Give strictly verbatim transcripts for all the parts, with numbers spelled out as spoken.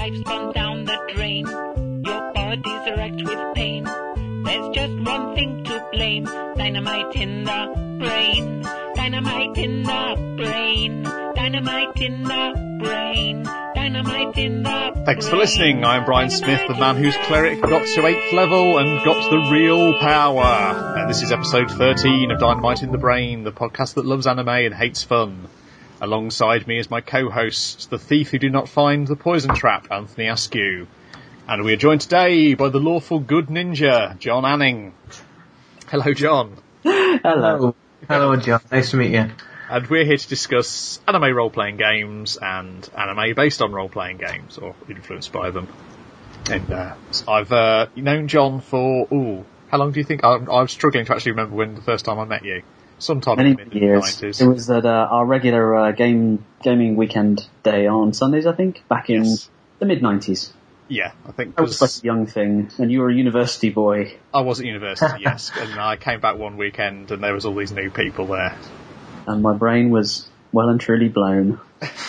life's gone down the drain. Your body's erect with pain. There's just one thing to blame. Dynamite in the brain. Dynamite in the brain. Dynamite in the brain. Dynamite in the brain. Thanks for listening. I'm Brian Smith, the man whose cleric got to eighth level and got the real power. And this is episode thirteen of Dynamite in the Brain, the podcast that loves anime and hates fun. Alongside me is my co-host, the thief who did not find the poison trap, Anthony Askew. And we are joined today by the lawful good ninja, John Anning. Hello, John. Hello. Hello, John. Nice to meet you. And we're here to discuss anime role-playing games and anime based on role-playing games, or influenced by them. And uh, I've uh, known John for, ooh, how long do you think? I'm, I'm struggling to actually remember when the first time I met you. Sometime Many in the mid years. nineties. It was at uh, our regular uh, game gaming weekend day on Sundays, I think, back in Yes. the mid nineties. Yeah, I think That was like a young thing, and you were a university boy. I was at university, yes, and I came back one weekend and there was all these new people there. And my brain was well and truly blown.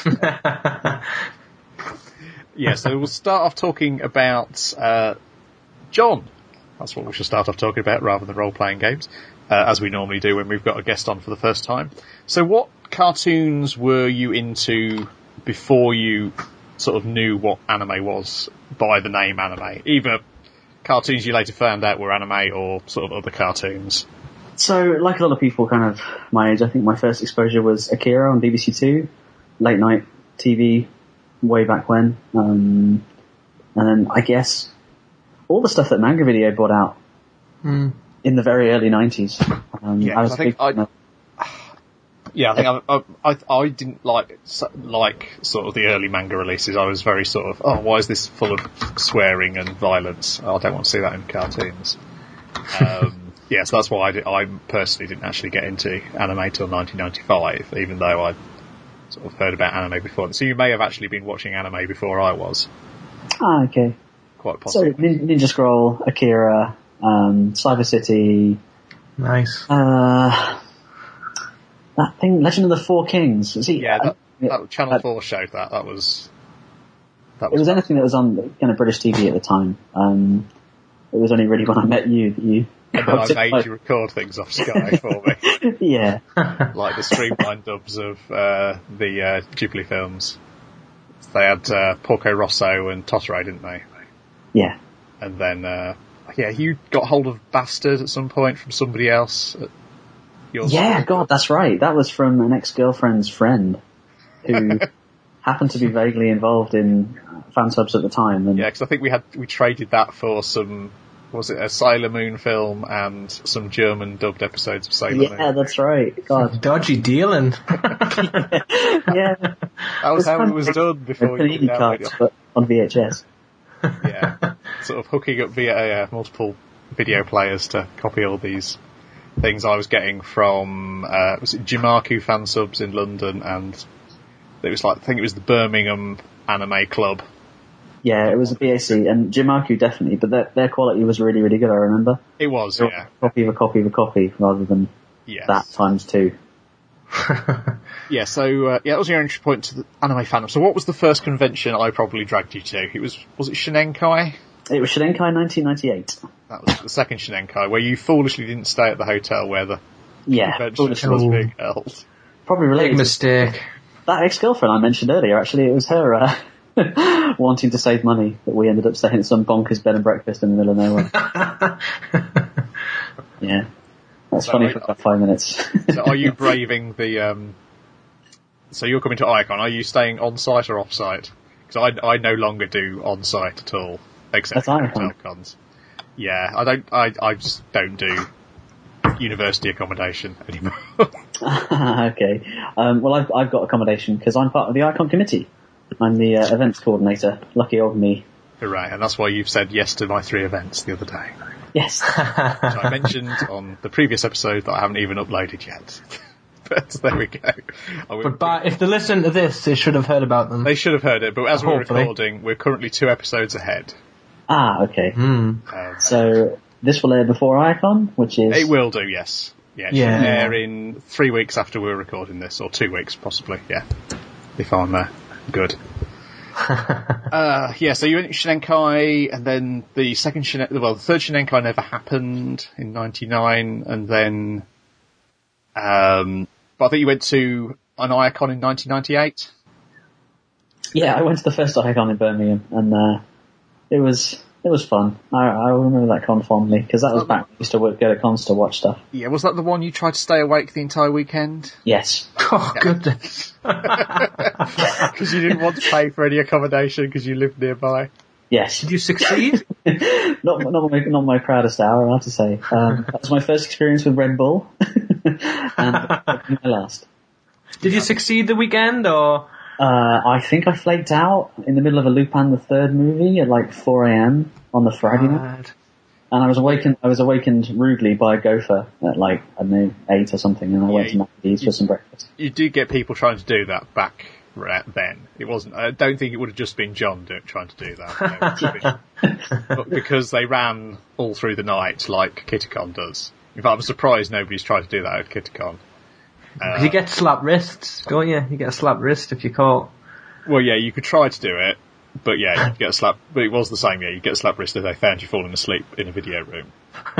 Yeah, so we'll start off talking about uh, John. That's what we should start off talking about rather than role-playing games, uh, as we normally do when we've got a guest on for the first time. So what cartoons were you into before you sort of knew what anime was by the name anime? Either cartoons you later found out were anime or sort of other cartoons. So, like a lot of people kind of my age, I think my first exposure was Akira on B B C Two, late night T V, way back when. Um, and then I guess all the stuff that Manga Video brought out Mm. in the very early nineties. Um, Yeah, I was I a think big fan I- of- Yeah, I think I, I, I, I didn't like like sort of the early manga releases. I was very sort of, oh, why is this full of swearing and violence? Oh, I don't want to see that in cartoons. Um, yeah, so that's why I, did, I personally didn't actually get into anime till nineteen ninety-five, even though I sort of heard about anime before. So you may have actually been watching anime before I was, Ah, okay. quite So, possibly. Nin- Ninja Scroll, Akira, um, Cyber City, Nice. uh, that thing, Legend of the Four Kings. See, Yeah, that, I- that Channel uh, four showed that. That was... That It was anything that was on kind of British T V at the time. Um, it was only really when I met you that you... and then I made you record things off Sky for me. Yeah. Like the streamlined dubs of uh, the uh, Ghibli films. They had uh, Porco Rosso and Totoro, didn't they? Yeah. And then, uh, yeah, you got hold of Bastard at some point from somebody else. At your Yeah, God, that's right. That was from an ex-girlfriend's friend who happened to be vaguely involved in fan subs at the time. And Yeah, because I think we had we traded that for some, was it a Sailor Moon film and some German dubbed episodes of Sailor yeah, Moon. that's right. God. Dodgy dealing. Yeah. That was how kind it was of done before you Panini could download cards, but on V H S. it. Yeah, sort of hooking up via uh, multiple video players to copy all these things I was getting from, uh, was it Jimaku fan subs in London, and it was like, I think it was the Birmingham Anime Club. Yeah, it was a B A C, and Jimaku definitely, but their, their quality was really, really good, I remember. It was, They were yeah. a copy of a copy of a copy, rather than Yes. that times two. Yeah, so, uh, yeah, that was your entry point to the anime fandom. So what was the first convention I probably dragged you to? It was, was it Shinenkai? It was Shinenkai nineteen ninety-eight. That was the second Shinenkai, where you foolishly didn't stay at the hotel where the Yeah, convention was foolishly. being held. Probably related Big to mistake. that ex-girlfriend I mentioned earlier. Actually, it was her uh, wanting to save money that we ended up staying at some bonkers bed and breakfast in the middle of nowhere. Yeah, that's So funny I- for about five minutes. So are you braving the, um, so you're coming to Icon, are you staying on-site or off-site? Because I, I no longer do on-site at all, except At for Icon? hotel cons. Yeah, I don't, I, I just don't do university accommodation anymore. Okay. Um, well, I've, I've got accommodation because I'm part of the Icon committee. I'm the uh, events coordinator. Lucky old me. Right, and that's why you've said yes to my three events the other day. Yes. Which I mentioned on the previous episode that I haven't even uploaded yet. But there we go. I will- But by, if they listen to this, they should have heard about them. They should have heard it, but as we're Hopefully. recording, we're currently two episodes ahead. Ah, okay. Hmm. Um, So this will air before Icon, which is it will do, yes. Yeah, it should Yeah. air in three weeks after we're recording this, or two weeks possibly, yeah. If I'm uh, good. uh, yeah, so you went to Shinenkai, and then the second Shinen, well, the third Shinenkai never happened in ninety-nine, and then, um, but I think you went to an Iacon in nineteen ninety-eight. Yeah, I went to the first Iacon in Birmingham, and uh, it was it was fun. I, I remember that con fondly, because that was back when I used to work, go to cons to watch stuff. Yeah, was that the one you tried to stay awake the entire weekend? Yes. Oh, goodness. Because you didn't want to pay for any accommodation because you lived nearby. Yes. Did you succeed? not not my, not my proudest hour, I have to say. Um, that was my first experience with Red Bull, and my last. Did you succeed the weekend, or...? Uh, I think I flaked out in the middle of a Lupin the Third movie at like four a.m. on the Friday night. Right. And I was awakened, I was awakened rudely by a gopher at like, I don't know, eight or something, and I Yeah, went to you- Macca's for some breakfast. You did get people trying to do that back right then. It wasn't. I don't think it would have just been John do, trying to do that. It would have been- but because they ran all through the night like Kitacon does. In fact, I'm surprised nobody's tried to do that at Kitacon. Uh, you get slap wrists, don't you? You get a slap wrist if you're caught. Well, yeah, you could try to do it, but yeah, you get a slap. But it was the same. Yeah, you get a slap wrist if they found you falling asleep in a video room.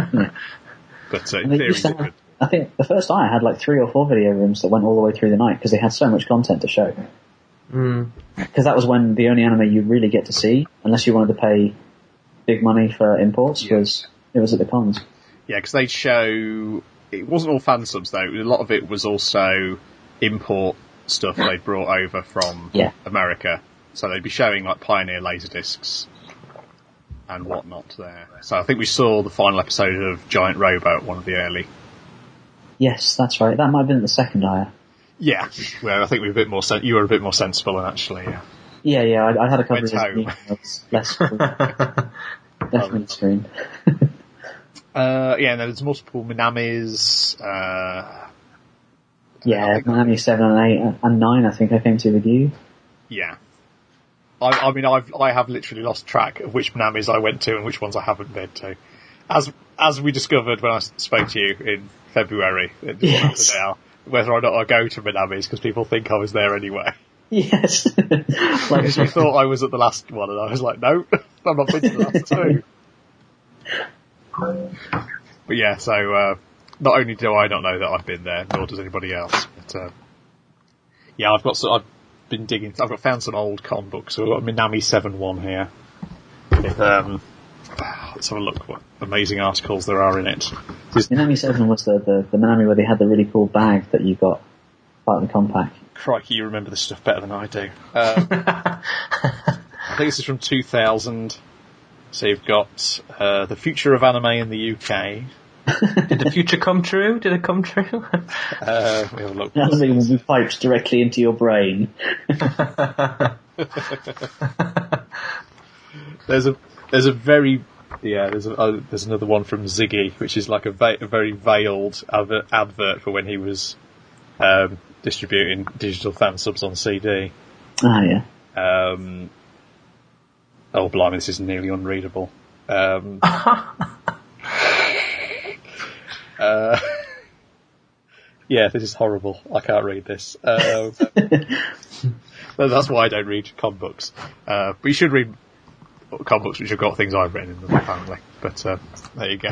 But uh, in And they theory, used to you have- could. I think the first I had like three or four video rooms that went all the way through the night because they had so much content to show. Mm. Because that was when the only anime you really get to see, unless you wanted to pay big money for imports, Yeah. was it was at the cons. Yeah, because they'd show. It wasn't all fan subs though. A lot of it was also import stuff they brought over from Yeah. America. So they'd be showing like Pioneer Laserdiscs and whatnot there. So I think we saw the final episode of Giant Robo at one of the early. Yes, that's right. That might have been the second hire. Yeah, well, I think we were a bit more. Sen- you were a bit more sensible, and actually, yeah. Yeah, yeah, I, I had a couple Went of home. videos, less definitely screen. Uh, yeah, and there's multiple Minamis. Uh, Yeah, I think- Miami seven and eight and nine. I think I came to with you. yeah. I, I mean, I've I have literally lost track of which Minamis I went to and which ones I haven't been to. As as we discovered when I spoke to you in February, it doesn't matter Yes. now whether or not I go to Minamis because people think I was there anyway. Yes, like Because you thought I was at the last one, and I was like, no, I've not been to the last two. But yeah, so uh, not only do I not know that I've been there, nor does anybody else. But uh, yeah, I've got so I've been digging. I've got found some old con books. So I've got Minami seven one here. With, um, let's have a look what amazing articles there are in it. This, Minami seven was the, the the Minami where they had the really cool bag that you got part of the compact. crikey, you remember this stuff better than I do. Um, I think this is from two thousand. So you've got uh, the future of anime in the U K. Did the future come true? Did it come true? Uh, we have a look. Anime will be piped directly into your brain. There's a there's a very yeah there's a, uh, there's another one from Ziggy, which is like a, va- a very veiled advert, advert for when he was um, distributing digital fan subs on C D. Ah, yeah. Um, oh blimey, this is nearly unreadable. Um, uh, yeah, this is horrible. I can't read this. Uh, that's why I don't read comic books. Uh, but you should read comic books which have got things I've written in them, apparently. But uh, there you go.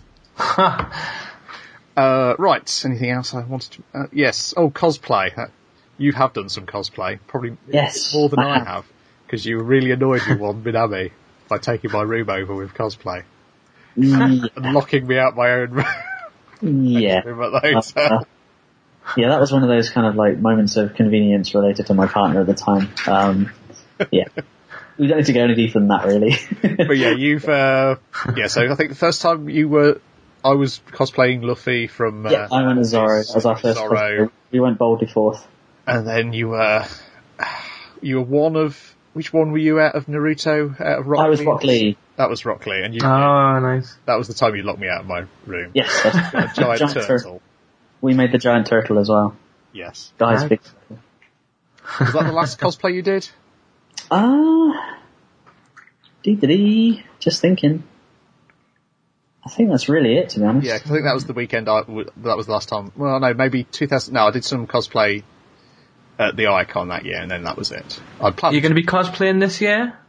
uh, right, anything else I wanted to... Uh, yes, oh, cosplay. Uh, you have done some cosplay, probably Yes, more than I I have. have, because you were really annoyed with one Minami by taking my room over with cosplay Yeah. and locking me out my own room yeah. at the hotel. Uh, yeah, that was one of those kind of like moments of convenience related to my partner at the time. Um, yeah. We don't need to go any deeper than that, really. But yeah, you've, uh, yeah, so I think the first time you were, I was cosplaying Luffy from, uh, yeah, I went as Zorro as our first Zorro. cosplay. We went boldly forth. And then you were, you were one of, which one were you out of Naruto? Out of Rock I was Lee? Rock Lee. That was Rock Lee, and you, Oh, nice. that was the time you locked me out of my room. Yes, that's A giant, Giant turtle. turtle. We made the giant turtle as well. Yes. Guy's Nice. big. Was that the last cosplay you did? Ah, dee dee dee. Just thinking. I think that's really it, to be honest. Yeah, 'cause I think that was the weekend I, w- that was the last time. Well, no, maybe two thousand, no, I did some cosplay at the Icon that year, and then that was it. I planned You're going to be cosplaying this year?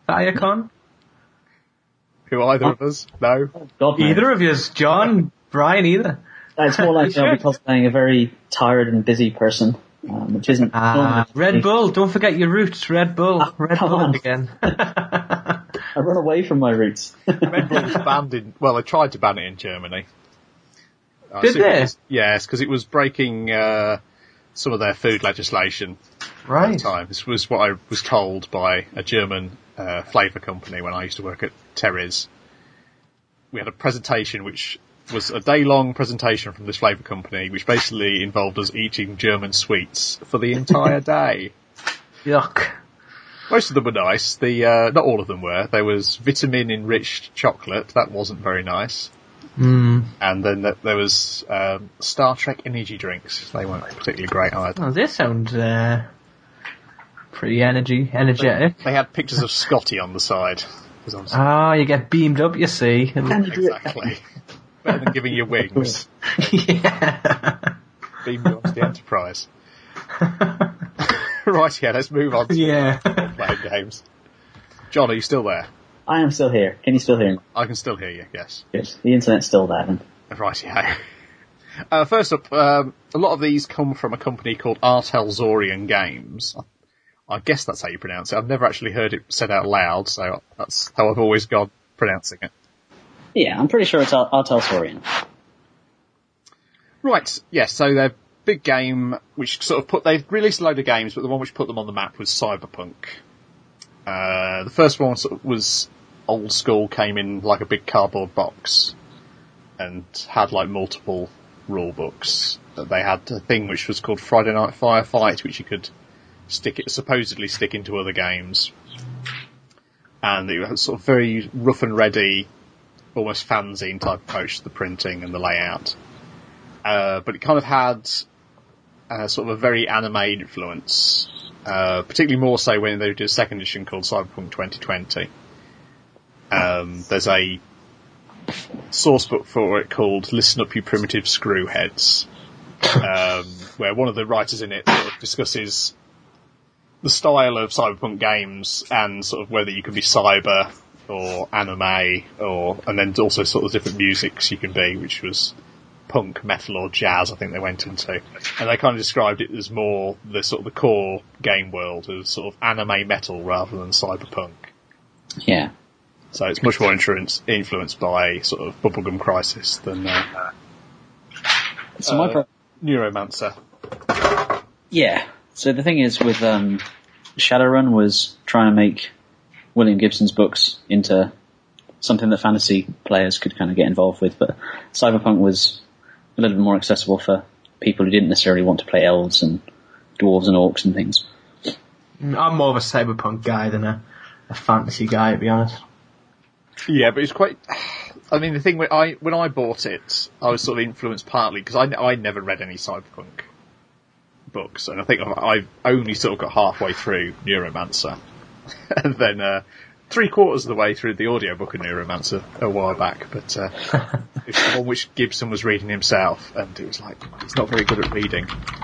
Viacom? Who either of us? No. God knows. Either of yous, John, Brian, either. It's more like I'll be cosplaying a very tired and busy person, um, which isn't. Ah, Red Bull. Don't forget your roots. Red Bull. Oh, Red come Bull on. again. I run away from my roots. Red Bull was banned in. Well, they tried to ban it in Germany. I Did assume they? it was- yes, because it was breaking uh, some of their food legislation at Right. the time. This was what I was told by a German uh, flavour company when I used to work at Terry's. We had a presentation which was a day-long presentation from this flavour company, which basically involved us eating German sweets for the entire day. Yuck. Most of them were nice. The uh, not all of them were. There was vitamin-enriched chocolate. That wasn't very nice. Mm. And then th- there was um, Star Trek energy drinks. They weren't particularly great either. Oh, they sound uh, pretty energy, energetic. They had pictures of Scotty on the side. 'Cause obviously- Ah, you get beamed up, you see. exactly. Better than giving you wings. Yeah. Beam you onto the Enterprise. Right, yeah, let's move on to Yeah. playing games. John, are you still there? I am still here. Can you still hear me? I can still hear you, yes. Good. The internet's still there then. Right, yeah. Uh, first up, um, a lot of these come from a company called Artelzorian Games. I guess that's how you pronounce it. I've never actually heard it said out loud, so that's how I've always gone pronouncing it. Yeah, I'm pretty sure it's Ar- Artelzorian. Right, yes, so their big game, which sort of put, they've released a load of games, but the one which put them on the map was Cyberpunk. Uh, the first one sort of was old school, came in like a big cardboard box, and had like multiple rule books. They had a thing which was called Friday Night Firefight, which you could stick it, supposedly stick into other games. And it was sort of very rough and ready, almost fanzine type approach to the printing and the layout. Uh, but it kind of had uh, sort of a very anime influence, uh, particularly more so when they did a second edition called Cyberpunk twenty twenty. Um, there's a source book for it called Listen Up You Primitive Screwheads, um, where one of the writers in it sort of discusses the style of cyberpunk games and sort of whether you can be cyber or anime, or and then also sort of different musics you can be, which was punk, metal, or jazz, I think they went into. And they kind of described it as more the sort of the core game world as sort of anime metal rather than cyberpunk. Yeah. So it's much more influenced, influenced by sort of Bubblegum Crisis than uh, So my uh, pro- Neuromancer. yeah. So the thing is with um, Shadowrun was trying to make William Gibson's books into something that fantasy players could kind of get involved with, but Cyberpunk was a little bit more accessible for people who didn't necessarily want to play elves and dwarves and orcs and things. I'm more of a cyberpunk guy than a, a fantasy guy, to be honest. Yeah, but it's quite. I mean, the thing when I when I bought it, I was sort of influenced partly because I I never read any cyberpunk books, and I think I've, I've only sort of got halfway through Neuromancer, and then uh, three quarters of the way through the audiobook of Neuromancer a while back. But uh, it's the one which Gibson was reading himself, and it was like he's not very good at reading.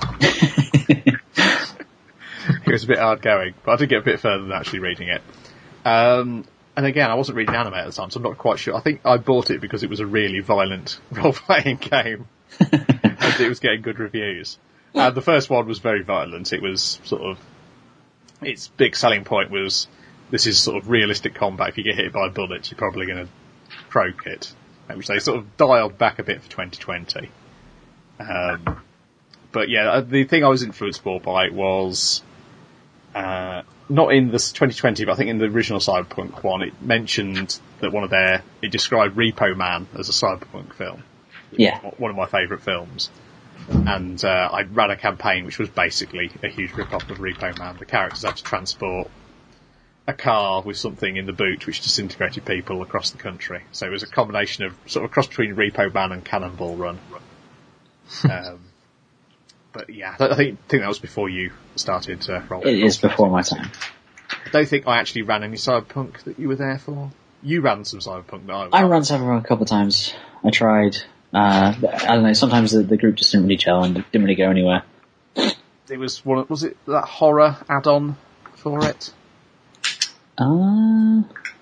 It was a bit hard going, but I did get a bit further than actually reading it. Um, And again, I wasn't reading anime at the time, so I'm not quite sure. I think I bought it because it was a really violent role-playing game, and it was getting good reviews. Uh, the first one was very violent. It was sort of, its big selling point was, this is sort of realistic combat. If you get hit by bullets, you're probably going to croak it, which they sort of dialed back a bit for twenty twenty. Um, but yeah, the thing I was influenced more by was, uh, not in this twenty twenty, but I think in the original Cyberpunk one, it mentioned that one of their, it described Repo Man as a Cyberpunk film. Yeah. One of my favourite films. And uh, I ran a campaign which was basically a huge rip-off of Repo Man. The characters had to transport a car with something in the boot which disintegrated people across the country. So it was a combination of sort of a cross between Repo Man and Cannonball Run. um, But yeah, I think, think that was before you started uh, rolling. It is before my time. I don't think I actually ran any Cyberpunk that you were there for. You ran some Cyberpunk that I was. I ran Cyberpunk a couple of times. I tried. Uh, I don't know, sometimes the, the group just didn't really gel and didn't really go anywhere. It was one. Was it that horror add-on for it? Uh,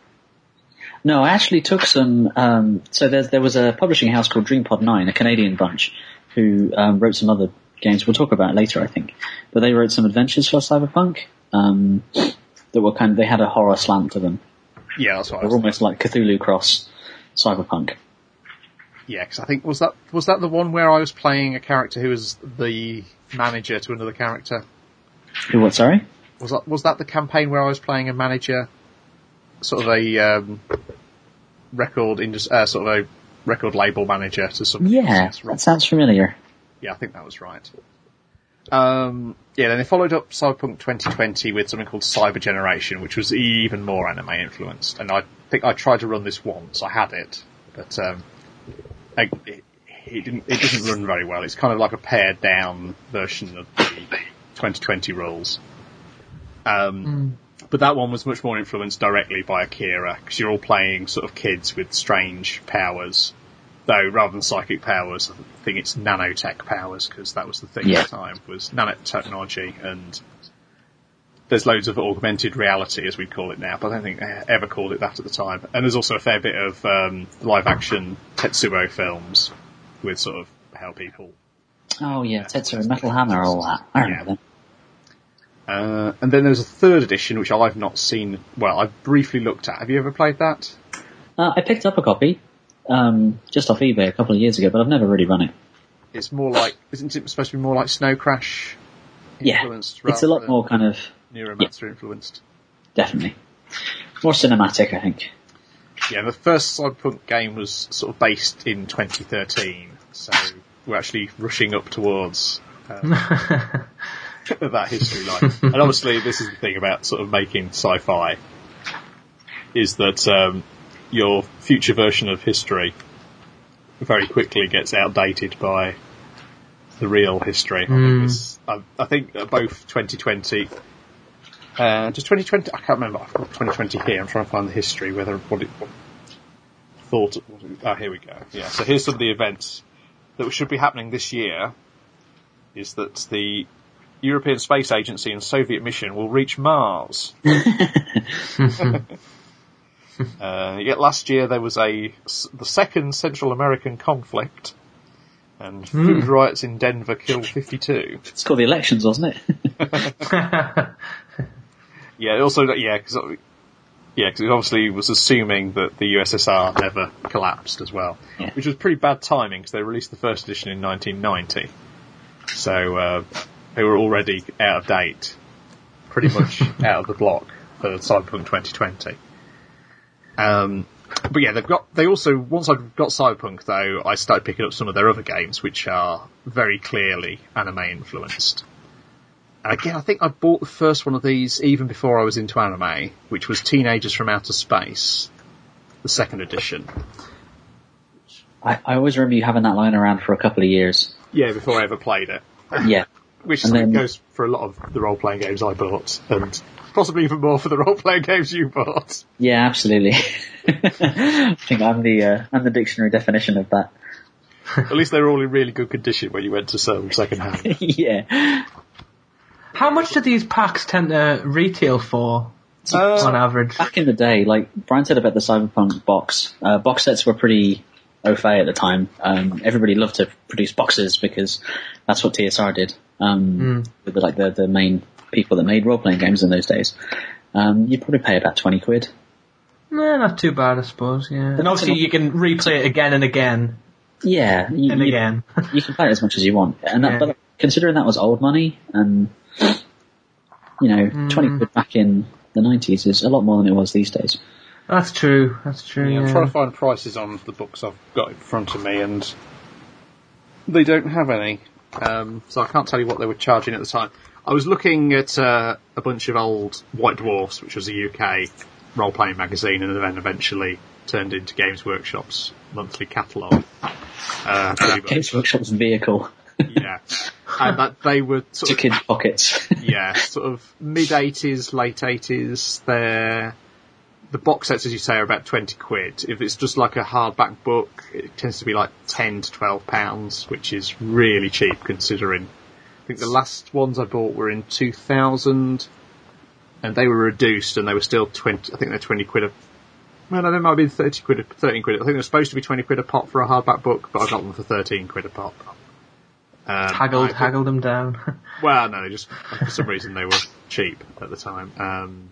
no, I actually took some, um, so there's, there was a publishing house called DreamPod nine, a Canadian bunch, who um, wrote some other games we'll talk about it later, I think. But they wrote some adventures for Cyberpunk um, that were kind of, they had a horror slant to them. Yeah, that's what They I were was almost like Cthulhu cross Cyberpunk. Yeah, because I think, was that was that the one where I was playing a character who was the manager to another character? Who, what, sorry? Was that was that the campaign where I was playing a manager, sort of a um, record indus- uh, sort of a record label manager to some? Yeah, that sounds familiar. Yeah, I think that was right. Um, yeah, then they followed up Cyberpunk twenty twenty with something called Cyber Generation, which was even more anime influenced. And I think I tried to run this once. I had it, but um, I, it, it didn't. It doesn't run very well. It's kind of like a pared down version of the twenty twenty rules. Um, mm. But that one was much more influenced directly by Akira, because you're all playing sort of kids with strange powers. Though, rather than psychic powers, I think it's nanotech powers, because that was the thing yeah. at the time, was nanotechnology, and there's loads of augmented reality, as we call it now, but I don't think they ever called it that at the time. And there's also a fair bit of um, live-action Tetsuo films, with sort of how people... Oh yeah, Tetsuo, Metal Hammer, all that. I remember yeah. them. Uh, and then there's a third edition, which I've not seen, well, I've briefly looked at. Have you ever played that? Uh, I picked up a copy. Um, just off eBay a couple of years ago, but I've never really run it. It's more like, isn't it supposed to be more like Snow Crash influenced? Yeah, it's a lot more kind of... Neuromancer yeah, influenced. Definitely. More cinematic, I think. Yeah, the first Cyberpunk game was sort of based in twenty thirteen, so we're actually rushing up towards um, that history line. And obviously this is the thing about sort of making sci-fi, is that... Um, your future version of history very quickly gets outdated by the real history. Mm. I, I think both twenty twenty, uh, just twenty twenty, I can't remember, I've got twenty twenty here, I'm trying to find the history, whether, what it, what thought, oh, here we go. Yeah, so here's some of the events that should be happening this year, is that the European Space Agency and Soviet mission will reach Mars. Uh, yet last year there was a the second Central American conflict, and food mm. riots in Denver killed fifty-two. It's called the elections, wasn't it? yeah, also yeah, because yeah, because it obviously was assuming that the U S S R never collapsed as well, yeah. which was pretty bad timing because they released the first edition in nineteen ninety, so uh, they were already out of date, pretty much out of the block for Cyberpunk twenty twenty. Um, but yeah, they've got, they also, once I've got Cyberpunk though, I started picking up some of their other games, which are very clearly anime influenced. And again, I think I bought the first one of these even before I was into anime, which was Teenagers from Outer Space, the second edition. I, I always remember you having that lying around for a couple of years. Yeah, before I ever played it. Yeah. Which then, goes for a lot of the role-playing games I bought, and possibly even more for the role-playing games you bought. Yeah, absolutely. I think I'm the uh, I'm the dictionary definition of that. At least they were all in really good condition when you went to sell them second hand. Yeah. How much do these packs tend to retail for, uh, on average? Back in the day, like Brian said about the Cyberpunk box, uh, box sets were pretty au fait at the time. Um, everybody loved to produce boxes because that's what T S R did. Um, mm. with the, like the, the main people that made role-playing games in those days. Um, you'd probably pay about twenty quid. No, not too bad, I suppose, yeah. And obviously you can replay it again and again. Yeah. You, and you, again. You can play it as much as you want. And that, yeah. But considering that was old money, and, you know, mm. twenty quid back in the nineties is a lot more than it was these days. That's true, that's true, yeah. yeah. I'm trying to find prices on the books I've got in front of me, and they don't have any. Um, so I can't tell you what they were charging at the time. I was looking at uh, a bunch of old White Dwarfs, which was a U K role-playing magazine, and then eventually turned into Games Workshop's monthly catalogue. Uh, Games Workshop's vehicle. Yeah. And that they were sort to of... kids' pockets. Yeah, sort of mid-eighties, late eighties. They're... The box sets, as you say, are about twenty quid. If it's just like a hardback book, it tends to be like ten to twelve pounds, which is really cheap considering. I think the last ones I bought were in two thousand, and they were reduced, and they were still twenty. I think they're twenty quid a. Well, no, they might be thirty quid, thirteen quid. I think they were supposed to be twenty quid a pop for a hardback book, but I got them for thirteen quid a pop. Um, haggled, I, haggled them down. Well, no, just for some reason they were cheap at the time. Um,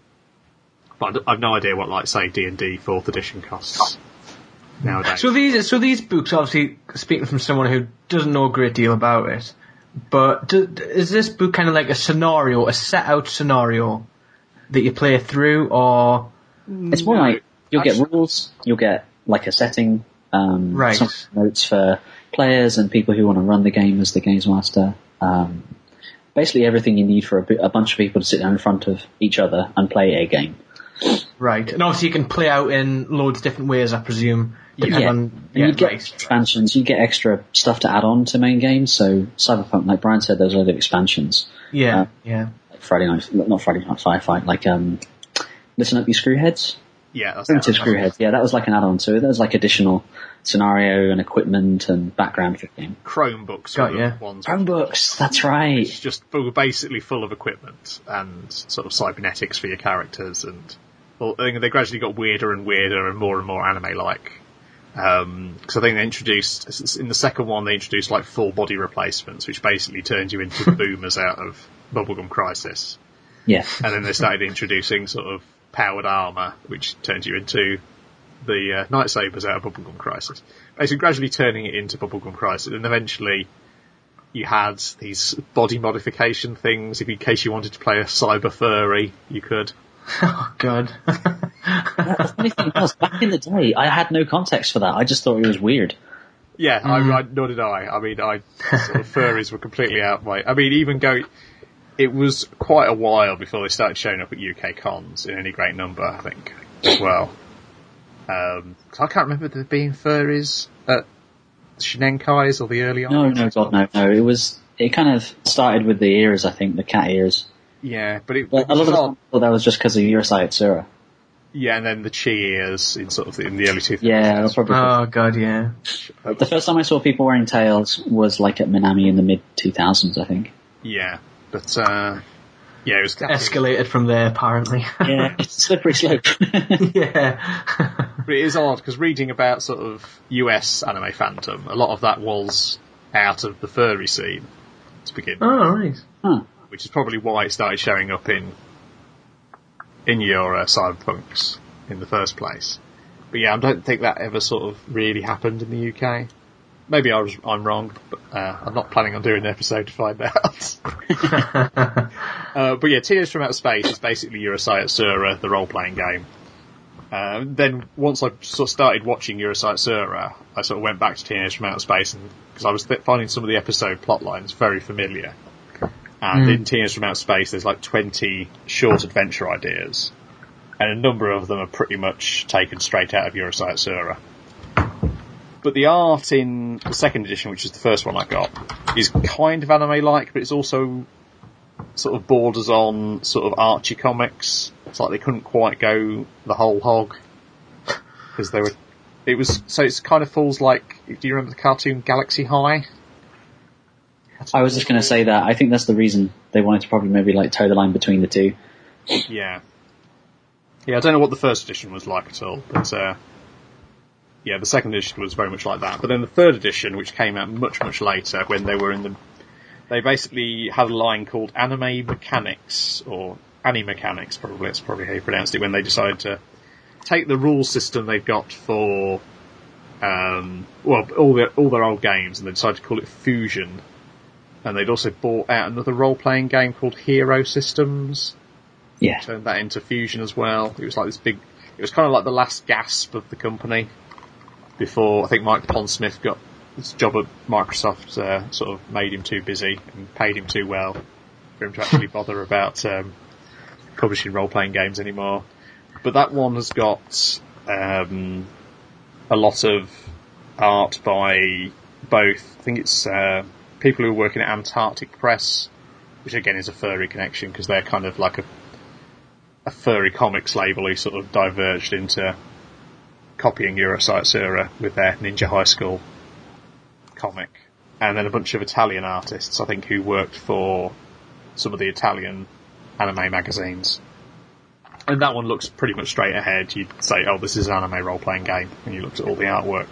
but I've no idea what, like, say, D and D fourth edition costs nowadays. So these, so these books, obviously, speaking from someone who doesn't know a great deal about it, but do, is this book kind of like a scenario, a set-out scenario that you play through, or? It's more No, like you'll actually- get rules, you'll get like a setting, um, Right. some notes for players and people who want to run the game as the games master. Um, basically everything you need for a, bu- a bunch of people to sit down in front of each other and play a game. Right, and obviously you can play out in loads of different ways, I presume. Depending Yeah, on, and yeah, you get right. expansions, you get extra stuff to add on to main games. So Cyberpunk, like Brian said, there's a lot of expansions. Yeah, Uh, yeah. Like Friday Night, not Friday Night Firefight, like um, Listen Up You Screwheads. Yeah, that's Primitive that's- Screwheads, yeah, that was like an add-on to it. There was like additional scenario and equipment and background for the game. Chromebooks Got were ya. the ones. Chromebooks, that's right. It's just were basically full of equipment and sort of cybernetics for your characters, and well, I think they gradually got weirder and weirder and more and more anime-like. Um, because I think they introduced, in the second one, they introduced like full body replacements, which basically turned you into the boomers out of Bubblegum Crisis. Yeah. And then they started introducing sort of powered armour, which turned you into the uh, Night Sabers out of Bubblegum Crisis. Basically gradually turning it into Bubblegum Crisis, and eventually you had these body modification things. If in case you wanted to play a cyber furry, you could. Oh, God. The funny thing was, back in the day, I had no context for that. I just thought it was weird. Yeah, I, I, nor did I. I mean, I sort of furries were completely out of my. I mean, even go. It was quite a while before they started showing up at U K cons in any great number, I think, as well. Um, 'cause I can't remember there being furries at Shinenkai's or the early No, on. no, God, no, no. It was, it kind of started with the ears, I think, the cat ears. Yeah, but it, But it a was lot of odd. them thought that was just because of Urusai Tsura. Yeah, and then the chi ears in sort of the, in the early two thousands. Yeah, that's probably. Oh, God, yeah. The first time I saw people wearing tails was like at Minami in the mid two thousands, I think. Yeah, but uh, yeah, it was Escalated from there, apparently. Yeah, it's a slippery slope. Yeah. But it is odd because reading about sort of U S anime fandom, a lot of that was out of the furry scene to begin with, Oh, right. Huh. which is probably why it started showing up in in your uh, cyberpunks in the first place. But yeah, I don't think that ever sort of really happened in the U K. Maybe I was, I'm wrong, but uh, I'm not planning on doing an episode to find out. uh, but yeah, Teenage from Outer Space is basically Eurosite Sura, the role-playing game. Uh, then once I sort of started watching Eurosite Sura, I sort of went back to Teenage from Outer Space, and because I was th- finding some of the episode plot lines very familiar. And Mm. in Teenage from Outer Space, there's like twenty short adventure ideas, and a number of them are pretty much taken straight out of Eurosite Sura. But the art in the second edition, which is the first one I got, is kind of anime-like, but it's also sort of borders on sort of Archie comics. It's like they couldn't quite go the whole hog because they were. It was so it's kind of falls like. Do you remember the cartoon Galaxy High? I was just going to say that. I think that's the reason they wanted to probably maybe like toe the line between the two. Yeah. Yeah, I don't know what the first edition was like at all, but uh, yeah, the second edition was very much like that. But then the third edition, which came out much, much later, when they were in the... They basically had a line called Anime Mechanics, or Animechanics, probably, that's probably how you pronounced it, when they decided to take the rule system they've got for, um, well, all their, all their old games, and they decided to call it Fusion. And they'd also bought out another role-playing game called Hero Systems, Yeah. turned that into Fusion as well. It was like this big, it was kind of like the last gasp of the company before I think Mike Pondsmith got his job at Microsoft, uh, sort of made him too busy and paid him too well for him to actually bother about um, publishing role-playing games anymore. But that one has got um, a lot of art by both, I think it's uh, people who are working at Antarctic Press, which again is a furry connection because they're kind of like a a furry comics label who sort of diverged into copying Eurosite Sura with their Ninja High School comic. And then a bunch of Italian artists, I think, who worked for some of the Italian anime magazines. and that one looks pretty much straight ahead. You'd say, oh, this is an anime role-playing game, when you looked at all the artwork.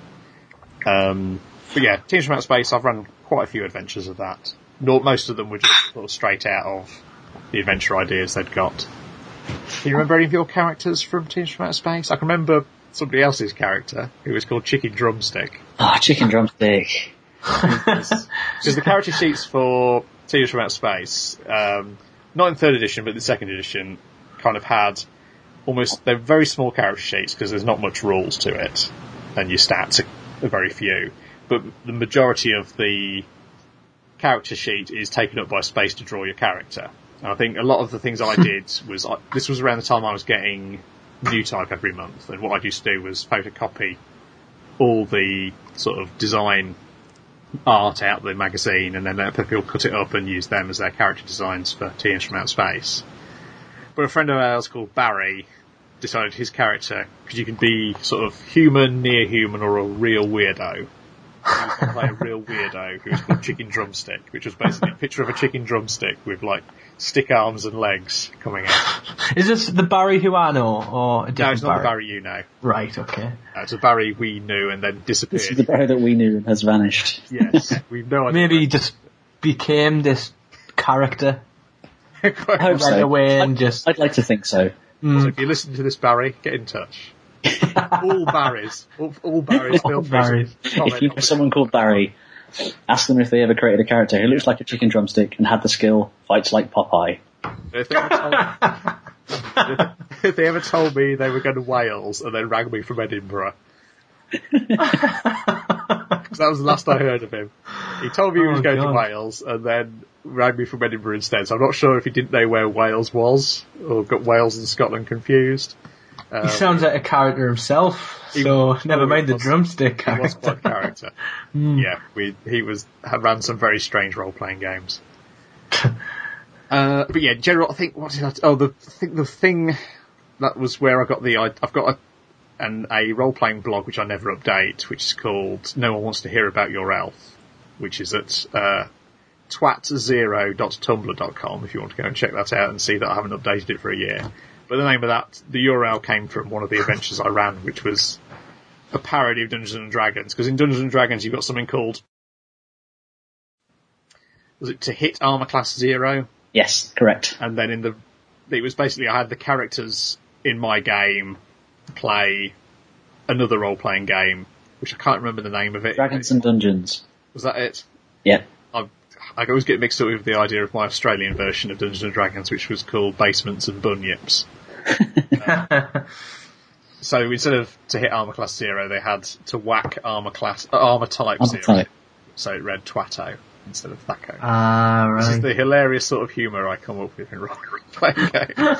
Um, but yeah, Teenage Mutant Space, I've run quite a few adventures of that. Not, most of them were just sort of straight out of the adventure ideas they'd got. Can you remember any of your characters from Teenage Mutant Space? I can remember somebody else's character, who was called Chicken Drumstick. Ah, oh, Chicken Drumstick. Because the character sheets for Teenage Mutant Space, um, not in third edition, but the second edition, kind of had almost, they're very small character sheets because there's not much rules to it, and your stats are, are very few. But the majority of the character sheet is taken up by space to draw your character. And I think a lot of the things I did was, I, this was around the time I was getting new type every month, and what I used to do was photocopy all the sort of design art out of the magazine, and then let people cut it up and use them as their character designs for Teenage Mutant Space. But a friend of ours called Barry decided his character, because you can be sort of human, near human, or a real weirdo. He was going to play a real weirdo who was called Chicken Drumstick, which was basically a picture of a chicken drumstick with like stick arms and legs coming out. Is this the Barry who I know, or a different No, it's not Barry? the Barry you know. Right, okay. Uh, it's a Barry we knew and then disappeared. This is the Barry that we knew and has vanished. Yes, we've no idea. Maybe he just became this character I hope right so. away and just... I'd like to think so. So if you listen to this, Barry, get in touch. all Barrys. All, all Barrys. All feel free to Barrys. comment If you on know someone called Barry, ask them if they ever created a character who looks like a chicken drumstick and had the skill, fights like Popeye. If they, ever told, if they ever told me they were going to Wales and then rang me from Edinburgh. Because that was the last I heard of him. He told me he was Oh, going God. to Wales and then rang me from Edinburgh instead, so I'm not sure if he didn't know where Wales was, or got Wales and Scotland confused. Um, He sounds like a character himself, He- so never oh, mind the he was- drumstick he was character. quite a character. Yeah, we, he was, had ran some very strange role-playing games. Uh, but yeah, in general, I think, what did I, oh, the, I think the thing, that was where I got the, I, I've got a, an, a role-playing blog which I never update, which is called No One Wants to Hear About Your Elf, which is at, uh, twat zero dot tumblr dot com if you want to go and check that out and see that I haven't updated it for a year. But the name of that, the U R L came from one of the adventures I ran, which was a parody of Dungeons and Dragons, because in Dungeons and Dragons you've got something called, was it to hit armor class zero? Yes, correct. And then in the, it was basically I had the characters in my game play another role-playing game, which I can't remember the name of it. Dragons and Dungeons. Was that it? Yep. I, I always get mixed up with the idea of my Australian version of Dungeons and Dragons, which was called Basements and Bunyips. um, so instead of to hit armor class zero, they had to whack armor class uh, armor type Armor zero. type. So it read Twatto instead of Thaco. Ah, This is right. the hilarious sort of humour I come up with in role-playing games.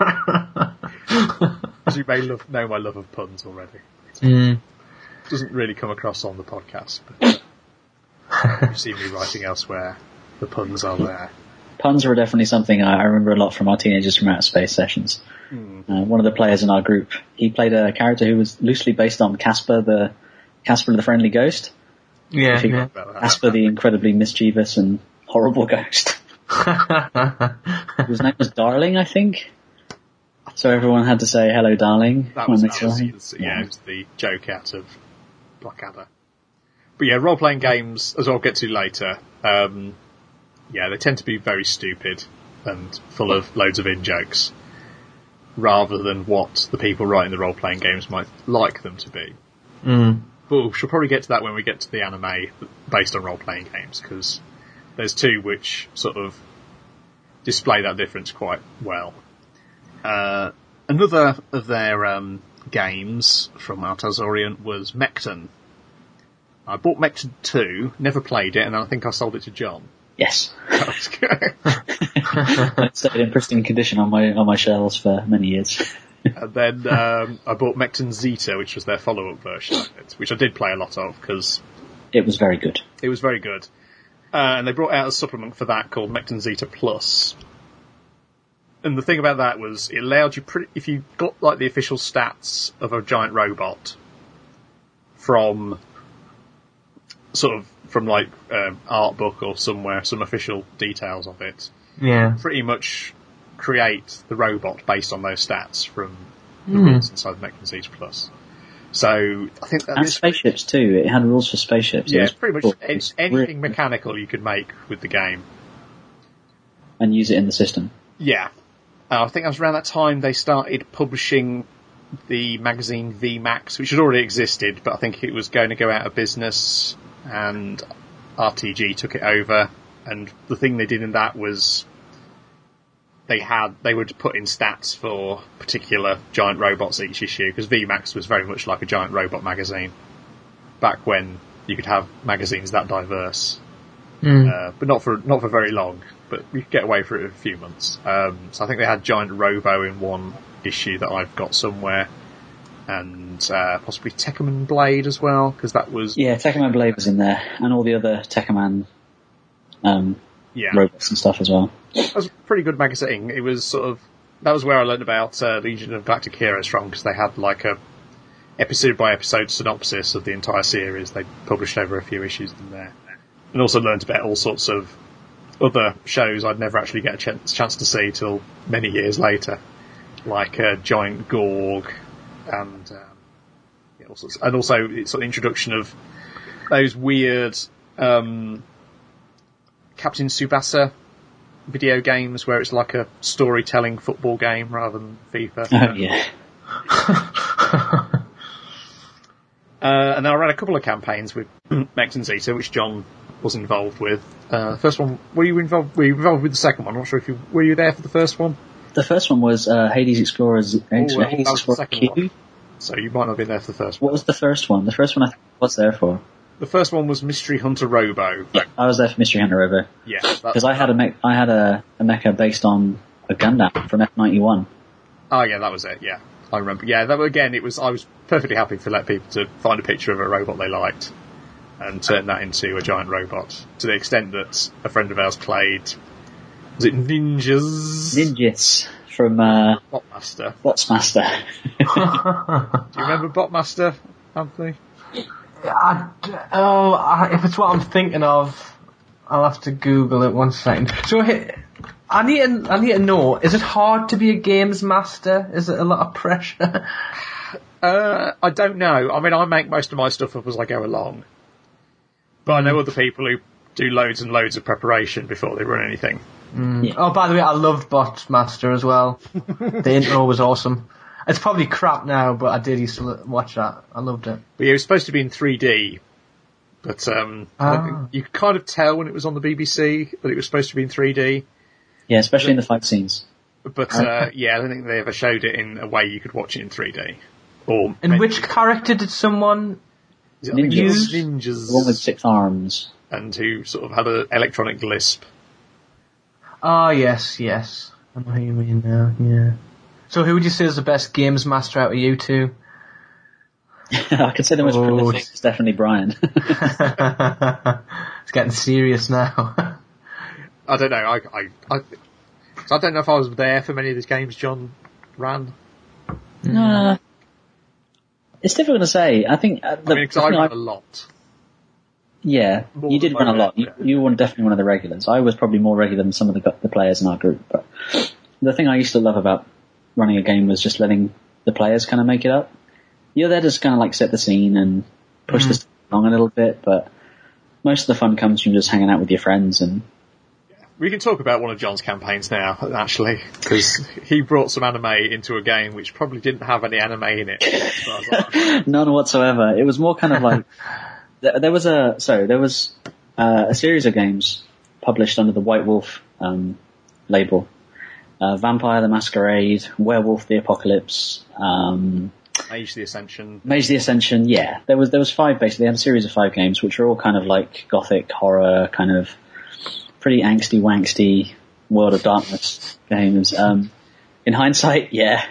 As you may love, know my love of puns already. Mm. Doesn't really come across on the podcast, but uh, you see me writing elsewhere. The puns are there. Puns were definitely something I I remember a lot from our Teenagers from Outer Space sessions. Hmm. Uh, one of the players in our group, he played a character who was loosely based on Casper, the Casper the Friendly Ghost. Yeah, If you- yeah. About that. Casper, the incredibly mischievous and horrible ghost. His name was Darling, I think. So everyone had to say hello, darling. That when was, they that saw was, him. yeah, it was the joke out of Blackadder. But yeah, role-playing games, as I'll get to later, um, yeah, they tend to be very stupid and full of loads of in-jokes, rather than what the people writing the role-playing games might like them to be. Mm. But we should probably get to that when we get to the anime based on role-playing games, because there's two which sort of display that difference quite well. Uh, another of their um, games from Artaz Orient was Mekton. I bought Mekton two, never played it, and I think I sold it to John. Yes. That was good. It stayed in pristine condition on my on my shelves for many years. And then um, I bought Mekton Zeta, which was their follow-up version of it, which I did play a lot of, because It was very good. it was very good. Uh, and they brought out a supplement for that called Mekton Zeta Plus. And the thing about that was it allowed you, pretty, if you got like the official stats of a giant robot from sort of from like um, art book or somewhere, some official details of it, Yeah. pretty much create the robot based on those stats from the Mm. rules inside the Mech Siege Plus. So I think that And this, spaceships too. It had rules for spaceships. It yeah, was pretty much cool. any, It was anything really- mechanical you could make with the game. and use it in the system. Yeah. Uh, I think that was around that time they started publishing the magazine V MAX, which had already existed, but I think it was going to go out of business, and R T G took it over. And the thing they did in that was they had they would put in stats for particular giant robots each issue, because V MAX was very much like a giant robot magazine back when you could have magazines that diverse. Mm. Uh, but not for not for very long. But you could get away for it in a few months. Um, so I think they had Giant Robo in one issue that I've got somewhere, and uh, possibly Tekkaman Blade as well, because that was Yeah, Tekkaman Blade was in there, and all the other Tekkaman um, yeah robots and stuff as well. that was a pretty good magazine. It was sort of that was where I learned about uh, Legion of Galactic Heroes from, because they had like a episode by episode synopsis of the entire series. They published over a few issues in there, and also learned about all sorts of other shows I'd never actually get a ch- chance to see till many years later, like uh, Giant Gorg, and um, yeah, all sorts, and also it's sort of introduction of those weird um, Captain Tsubasa video games where it's like a storytelling football game rather than FIFA. Oh yeah. Uh, and then I ran a couple of campaigns with Mechs and Zeta, which John was involved with. Uh, the first one, were you involved? Were you involved with the second one? I'm not sure if you were you there for the first one. The first one was uh, Hades Explorers. Oh, well, that Hades was the Explorer second Q. one. So you might not have been there for the first one. What was the first one? The first one I think I was there for. The first one was Mystery Hunter Robo. Yeah, I was there for Mystery Hunter Robo. Yeah, Because I had a mech, I had a, a mecha based on a Gundam from F ninety-one. Oh yeah, that was it. Yeah, I remember. Yeah, that again. It was. I was perfectly happy to let people to find a picture of a robot they liked and turn that into a giant robot. To the extent that a friend of ours played. Was it Ninjas? Ninjas from uh, Botmaster. Botsmaster. Do you remember Botmaster, Anthony? I d- oh, I, if it's what I'm thinking of, I'll have to Google it one second. So he- I need to, I need to know, is it hard to be a games master? Is it a lot of pressure? Uh, I don't know. I mean, I make most of my stuff up as I go along. But I know other people who do loads and loads of preparation before they run anything. Mm. Yeah. Oh, by the way, I loved Botmaster as well. The intro was awesome. It's probably crap now, but I did used to l- watch that. I loved it. But yeah, it was supposed to be in three D. But um, I Ah. think you could kind of tell when it was on the B B C that it was supposed to be in three D. Yeah, especially in the fight scenes. But uh, yeah, I don't think they ever showed it in a way you could watch it in three D. Or In maybe- which character did someone... I think it was Ninjas? The one with Ninjas, six arms. and who sort of had an electronic lisp. Ah, yes, yes. I know who you mean now, yeah. So who would you say is the best games master out of you two? I could say the most Oh, prolific is definitely Brian. It's getting serious now. I don't know. I, I, I, so I don't know if I was there for many of these games John ran. Uh, it's difficult to say. I think uh, the, I mean, because the I thing ran I- a lot. yeah, More you than did run a my lot. You, regular. you were definitely one of the regulars. I was probably more regular than some of the, gu- the players in our group. But the thing I used to love about running a game was just letting the players kind of make it up. You're there to just kind of like set the scene and push Mhm. the story along a little bit, but most of the fun comes from just hanging out with your friends and We can talk about one of John's campaigns now, actually, because he brought some anime into a game which probably didn't have any anime in it. So I was like, none whatsoever. It was more kind of like there, there was a so there was uh, a series of games published under the White Wolf um, label: uh, Vampire the Masquerade, Werewolf the Apocalypse, um, Age the Ascension. Mage the Ascension. Yeah, there was there was five basically. They had a series of five games which were all kind of like gothic horror, kind of pretty angsty wangsty World of Darkness games. Um, in hindsight, yeah,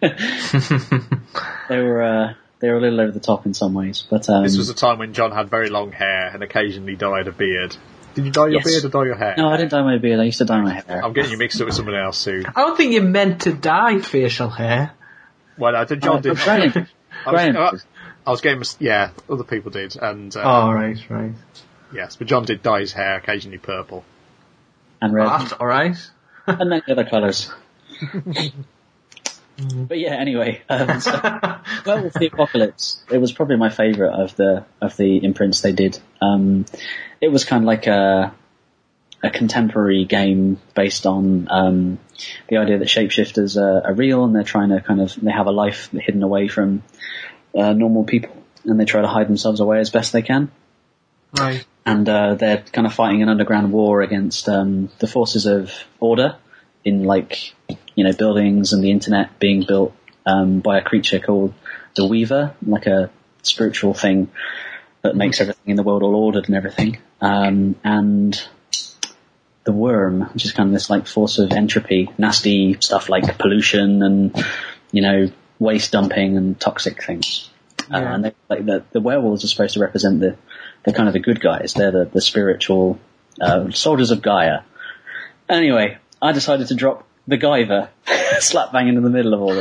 they were. Uh, They were a little over the top in some ways, but um, This was a time when John had very long hair and occasionally dyed a beard. Did you dye your Yes. beard or dye your hair? no, I didn't dye my beard. I used to dye my hair. I'm getting you mixed up with someone else who. I don't think you're meant to dye facial hair. Well, I did. John Uh, did. but Graham, I was, Graham uh, I was getting. mis- Yeah, other people did, and uh, Oh, right, right. yes, but John did dye his hair occasionally purple. and Oh, red, that's alright. and many other colours. But yeah, anyway, um, so, Werewolf the Apocalypse, it was probably my favourite of the of the imprints they did. Um, it was kind of like a a contemporary game based on um, the idea that shapeshifters are, are real, and they're trying to kind of they have a life hidden away from uh, normal people, and they try to hide themselves away as best they can. Right. And uh, they're kind of fighting an underground war against um, the forces of order in, like, you know, buildings and the internet being built um, by a creature called the Weaver, like a spiritual thing that makes everything in the world all ordered and everything. Um, and the Worm, which is kind of this like force of entropy, nasty stuff like pollution and, you know, waste dumping and toxic things. Yeah. Uh, and they, like the, the werewolves are supposed to represent the, the kind of the good guys. They're the, the spiritual uh, soldiers of Gaia. Anyway, I decided to drop the Guyver slap bang into the middle of all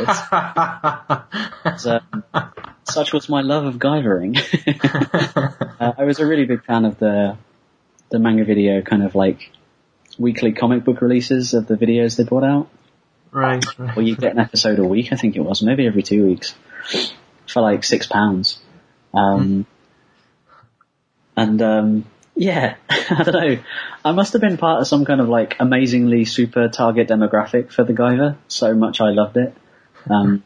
this. So, such was my love of Guyvering. uh, I was a really big fan of the the manga video kind of like weekly comic book releases of the videos they brought out. Right, right. Or you get an episode a week, I think it was, maybe every two weeks, for like six pounds. Um, and um, yeah, I don't know. I must have been part of some kind of like amazingly super target demographic for the Guyver. So much I loved it. Um,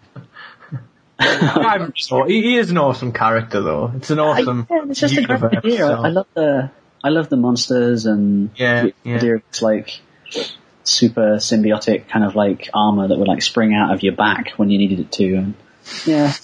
I'm sure. He, he is an awesome character, though. It's an awesome. I, yeah, it's just universe, a great idea. so. I love the I love the monsters and Yeah, the yeah. idea of this, like super symbiotic kind of like armor that would like spring out of your back when you needed it to. And yeah,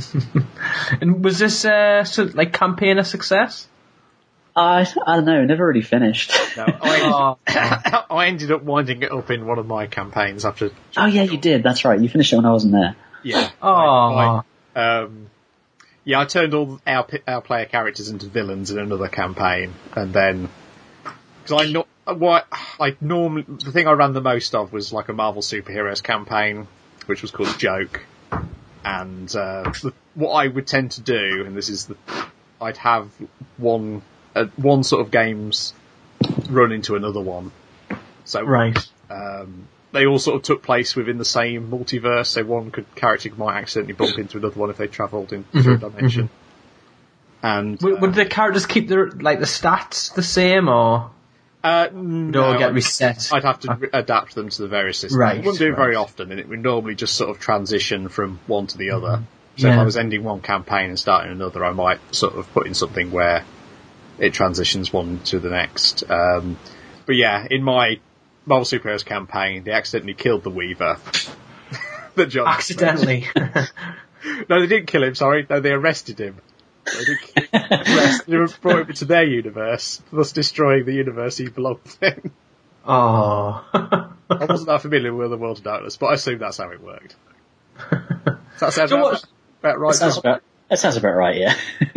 And was this uh, so, like campaign a success? I I don't know. Never really finished. No, I, Oh. I ended up winding it up in one of my campaigns after. Oh yeah, you did. That's right. You finished it when I wasn't there. Yeah. Oh. I, I, um, yeah, I turned all our our player characters into villains in another campaign, and then because I not what I normally the thing I ran the most of was like a Marvel superheroes campaign, which was called Joke, and uh, the, what I would tend to do, and this is the, I'd have one uh, one sort of games run into another one, so Right. um, they all sort of took place within the same multiverse, so one could, character might accidentally bump into another one if they travelled in through a dimension. And Would, uh, would the characters keep their like the stats the same, or uh, would no, they all get I'd- reset? I'd have to re- adapt them to the various systems. Right, I wouldn't do it very right. often, and it would normally just sort of transition from one to the other. So Yeah. if I was ending one campaign and starting another, I might sort of put in something where it transitions one to the next. Um, but yeah, in my Marvel Superheroes campaign, they accidentally killed the Weaver. the John Accidentally. No, they didn't kill him, sorry. No, they arrested him. They didn't kill him. Arrested him and brought him into their universe, thus destroying the universe he belonged in. Oh. I wasn't that familiar with the World of Darkness, but I assume that's how it worked. Does that sound So about, what- about right? That sounds John? about that sounds about right. Yeah.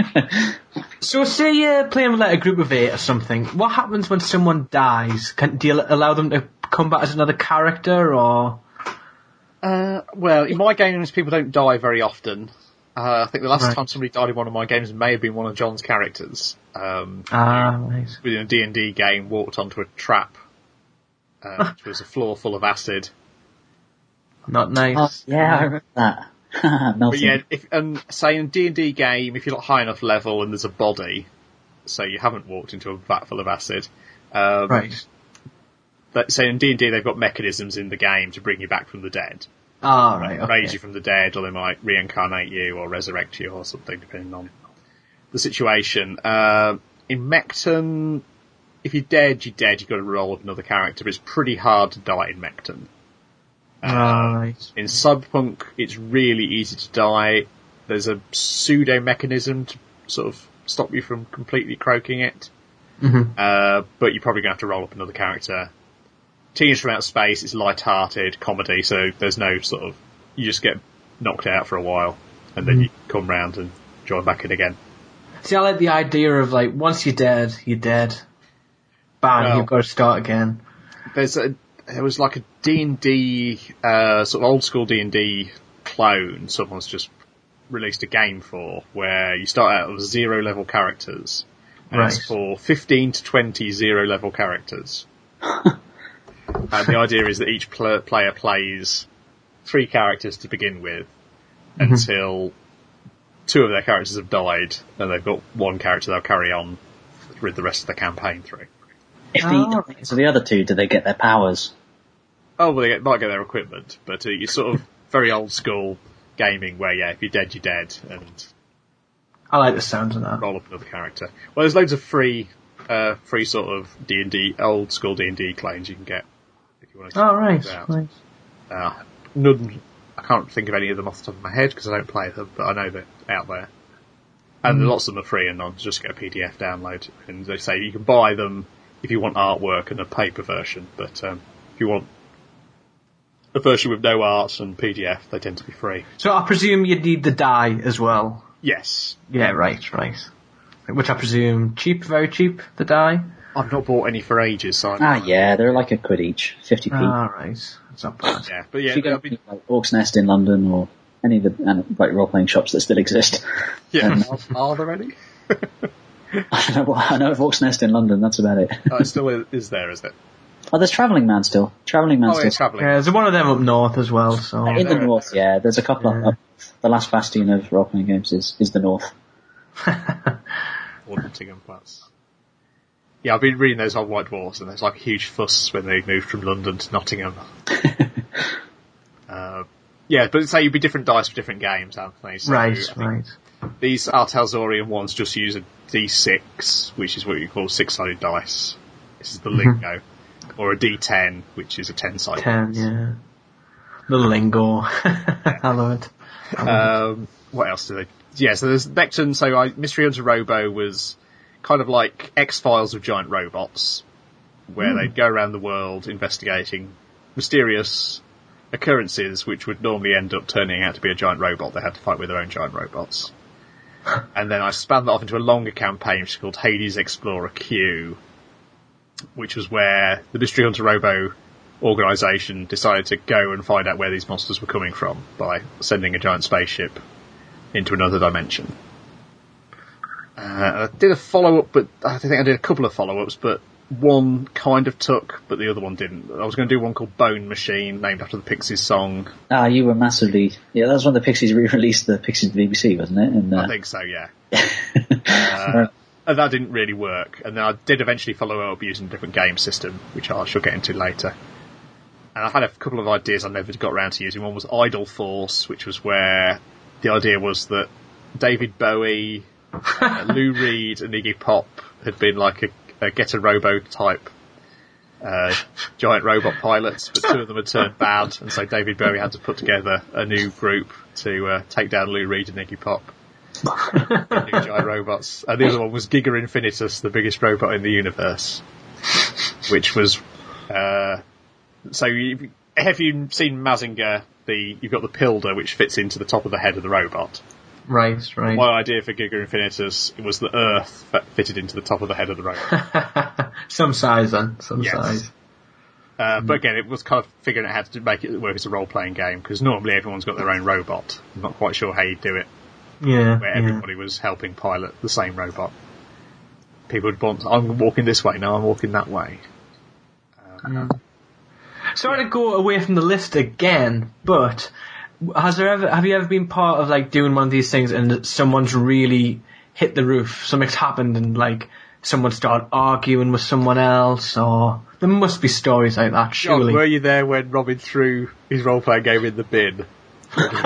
So say you're playing with like a group of eight or something. What happens when someone dies? Can, do you allow them to come back as another character, or? Uh, well, in my games, people don't die very often. Uh, I think the last Right. time somebody died in one of my games may have been one of John's characters. Um, Ah, right. within a D and D game, walked onto a trap, uh, which was a floor full of acid. Not nice. Oh, yeah, I remember that. But Melting. yeah, if, and say in a D and D game, if you're not high enough level and there's a body, so you haven't walked into a vat full of acid, um, Right. but say in D and D they've got mechanisms in the game to bring you back from the dead. Ah, right. Okay. Raise you from the dead, or they might reincarnate you or resurrect you or something, depending on the situation. Uh, in Mechton, if you're dead, you're dead, you've got to roll with another character, but it's pretty hard to die in Mechton. Uh, Ah, right. In Cyberpunk, it's really easy to die. There's a pseudo mechanism to sort of stop you from completely croaking it. Mhm. Uh, but you're probably going to have to roll up another character. Teenage from Outer Space is light-hearted comedy, so there's no sort of, you just get knocked out for a while, and then you come round and join back in again. See, I like the idea of like once you're dead, you're dead. Bang, Well- you've got to start again. There's a, there was like a D and D, uh, sort of old school D and D clone someone's just released a game for, where you start out with zero level characters, and Right. it's for fifteen to twenty zero level characters. And the idea is that each pl- player plays three characters to begin with Mm-hmm. until two of their characters have died, and they've got one character they'll carry on with the rest of the campaign through. If the, Oh. so the other two, do they get their powers? Oh, well, they get, might get their equipment, but uh, you're sort of very old school gaming where, yeah, if you're dead, you're dead, and I like the sound of that. roll up another character. Well, there's loads of free, uh, free sort of D and D, old school D and D claims you can get if you want to. Oh, right, check it out. right. Uh, none, I can't think of any of them off the top of my head because I don't play them, but I know they're out there. And Mm. lots of them are free and I'll just get a P D F download. And they say you can buy them if you want artwork and a paper version, but um, if you want a version with no art and P D F, they tend to be free. So I presume you'd need the die as well. Yes. Yeah, right, right. Which I presume cheap, very cheap, the die? I've not bought any for ages, so I Ah, yeah, they're like a quid each, fifty p. Ah, right. That's not bad. yeah. But yeah, If you go that'll be, to like Orcs Nest in London or any of the uh, like role-playing shops that still exist. yeah. Um, are, are there any? I don't know, well, I know of Orcs Nest in London, that's about it. Oh, it still is, is there, is it? Oh, there's Travelling Man still. Travelling Man Oh, still. yeah, travelling. Yeah, there's one of them up north as well, so... Yeah, In the there- north, yeah. There's a couple Yeah. of, uh, the last bastion of role-playing games is, is the north. Or Nottingham Plus. Yeah, I've been reading those old White Dwarfs, and there's like a huge fuss when they moved from London to Nottingham. uh, yeah, but say you'd be different dice for different games, Anthony. So I right, think right. These Artelzorian ones just use a D six, which is what you call six-sided dice. This is the lingo. Or a D ten, which is a ten-sided Ten, dice. yeah. The lingo. I love it. I love Um, what else do they? Yeah, so there's Vecton. So I, Mystery Hunter Robo was kind of like X-Files of giant robots, where they'd go around the world investigating mysterious occurrences, which would normally end up turning out to be a giant robot. They had to fight with their own giant robots. And then I spanned that off into a longer campaign, which is called Hades Explorer Q, which was where the Mystery Hunter Robo organisation decided to go and find out where these monsters were coming from by sending a giant spaceship into another dimension. Uh, I did a follow-up, but I think I did a couple of follow-ups, but one kind of took, but the other one didn't. I was going to do one called Bone Machine, named after the Pixies song. Ah, you were massively, yeah, that was when the Pixies re-released the Pixies to the B B C, wasn't it? And, uh, I think so, yeah. uh, and that didn't really work. And then I did eventually follow up using a different game system, which I shall get into later. And I had a couple of ideas I never got around to using. One was Idle Force, which was where the idea was that David Bowie, uh, Lou Reed and Iggy Pop had been like a, a Get a Robo type uh, giant robot pilots, but two of them had turned bad, and so David Bowie had to put together a new group to uh, take down Lou Reed and Iggy Pop. New giant robots. And the other one was Giga Infinitus, the biggest robot in the universe, which was uh, so you, have you seen Mazinger? The you've got the Pilder, which fits into the top of the head of the robot. Right, right. My idea for Giga Infinitus was the Earth that fitted into the top of the head of the robot. Some size then, some Yes. size. Uh, but again, it was kind of figuring out how to make it work as a role-playing game, because normally everyone's got their own robot. I'm not quite sure how you do it, Yeah, where yeah. everybody was helping pilot the same robot. People would want, I'm walking this way, no, I'm walking that way. Mm. Sorry to go away from the list again, but has there ever, have you ever been part of like doing one of these things and someone's really hit the roof, something's happened and like someone started arguing with someone else, or there must be stories like that, John, surely. were you there when Robin threw his role-playing game in the bin? Isn't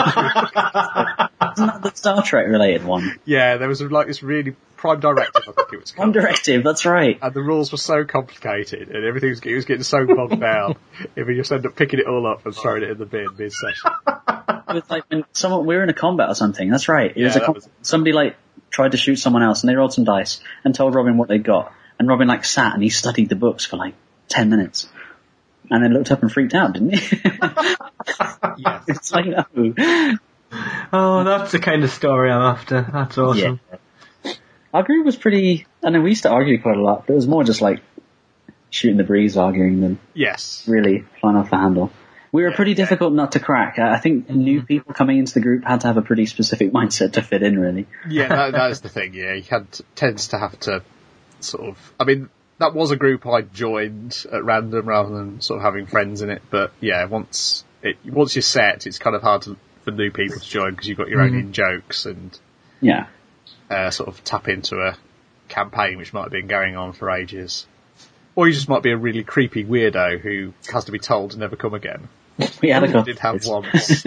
that the Star Trek related one? Yeah, there was like this really Prime Directive, I think it was One called. Directive, that's right. And the rules were so complicated, and everything was, it was getting so bogged down. If we just end up picking it all up and throwing it in the bin mid-session. It was like when someone, we were in a combat or something, that's right. It Yeah, was a that com- was- somebody like tried to shoot someone else and they rolled some dice and told Robin what they got. And Robin like sat and he studied the books for like ten minutes. And then looked up and freaked out, didn't he? Yes. It's like, no. Oh, that's the kind of story I'm after. That's awesome. Yeah. Our group was pretty, I know we used to argue quite a lot, but it was more just like shooting the breeze arguing than Yes. really flying off the handle. We were pretty difficult not to crack. I I think new people coming into the group had to have a pretty specific mindset to fit in, really. Yeah, that, that is the thing, yeah. You had, tends to have to sort of, I mean, that was a group I joined at random rather than sort of having friends in it. But yeah, once it once you're set, it's kind of hard to, for new people to join because you've got your own Mm. in jokes and Yeah. uh, sort of tap into a campaign which might have been going on for ages. Or you just might be a really creepy weirdo who has to be told to never come again. We had a I couple. did have once.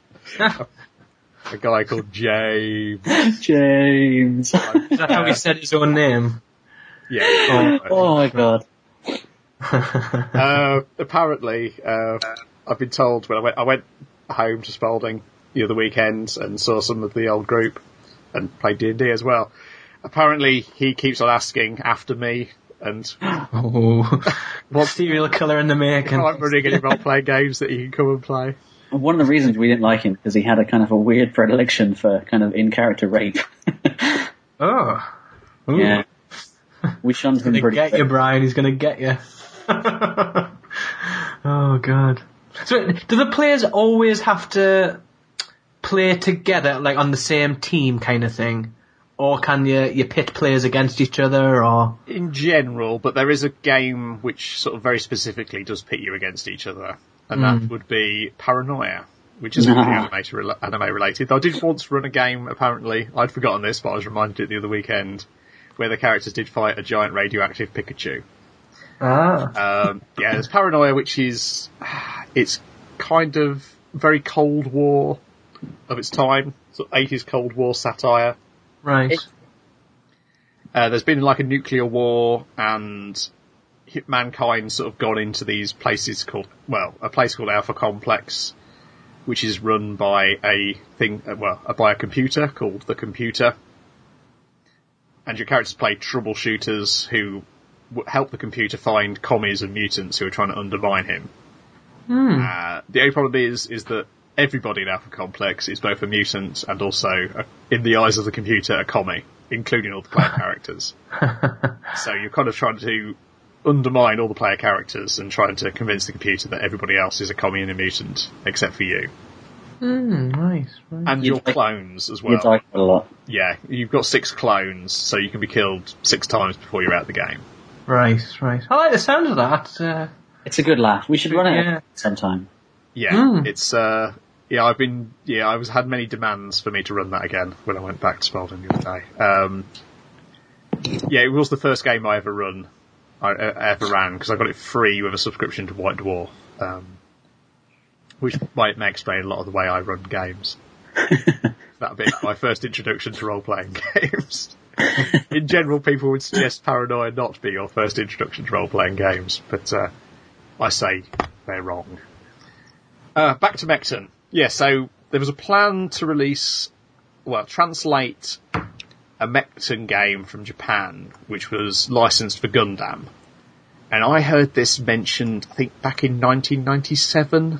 A guy called James. James. Is that how he said his own name? Yeah. Oh my god. uh, apparently, uh, I've been told when I went, I went home to Spalding the other weekend and saw some of the old group and played D and D as well. Apparently, he keeps on asking after me and Oh, what serial killer in the making. I'm running any role-playing games that he can come and play. One of the reasons we didn't like him because he had a kind of a weird predilection for kind of in-character rape. Oh. Ooh. Yeah. We shunned him He's gonna pretty get quick. you, Brian. He's gonna get you. Oh god. So, do the players always have to play together, like on the same team, kind of thing, or can you you pit players against each other, or? In general, but there is a game which sort of very specifically does pit you against each other, and Mm. that would be Paranoia, which isn't really anime, anime related. I did once run a game, apparently, I'd forgotten this, but I was reminded it the other weekend, where the characters did fight a giant radioactive Pikachu. Ah. Um, yeah, there's Paranoia, which is, it's kind of very Cold War of its time, sort of eighties Cold War satire. Right. Uh, there's been like a nuclear war and mankind sort of gone into these places called, well, a place called Alpha Complex, which is run by a thing, uh, well, uh, by a computer called the Computer. And your characters play troubleshooters who w- help the computer find commies and mutants who are trying to undermine him. Hmm. Uh, the only problem is, is that everybody in Alpha Complex is both a mutant and also, a, in the eyes of the computer, a commie, including all the player characters. So you're kind of trying to undermine all the player characters and trying to convince the computer that everybody else is a commie and a mutant, except for you. Hmm. Right. Right. And You your die- clones as You well. die quite a lot. Yeah, you've got six clones, so you can be killed six times before you're out of the game. Right. Right. I like the sound of that. Uh, It's a good laugh. We should run it Yeah. sometime. Yeah, Mm. it's, uh, yeah, I've been, yeah, I was, had many demands for me to run that again when I went back to Spalding the other day. Um, yeah, it was the first game I ever run, I uh, ever ran, because I got it free with a subscription to White Dwarf, um, which might may explain a lot of the way I run games. That'd be my first introduction to role-playing games. In general, people would suggest Paranoia not be your first introduction to role-playing games, but uh, I say they're wrong. Uh, back to Mechton. Yeah, so there was a plan to release, well, translate a Mechton game from Japan, which was licensed for Gundam. And I heard this mentioned, I think, back in nineteen ninety-seven,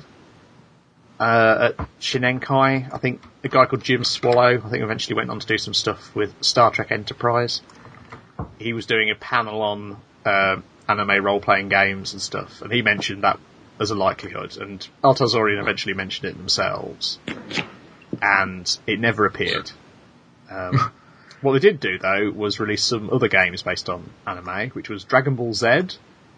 uh, at Shinenkai. I think a guy called Jim Swallow, I think eventually went on to do some stuff with Star Trek Enterprise. He was doing a panel on uh, anime role-playing games and stuff, and he mentioned that as a likelihood, and Altazorian eventually mentioned it themselves, and it never appeared. Um, what they did do, though, was release some other games based on anime, which was Dragon Ball Z,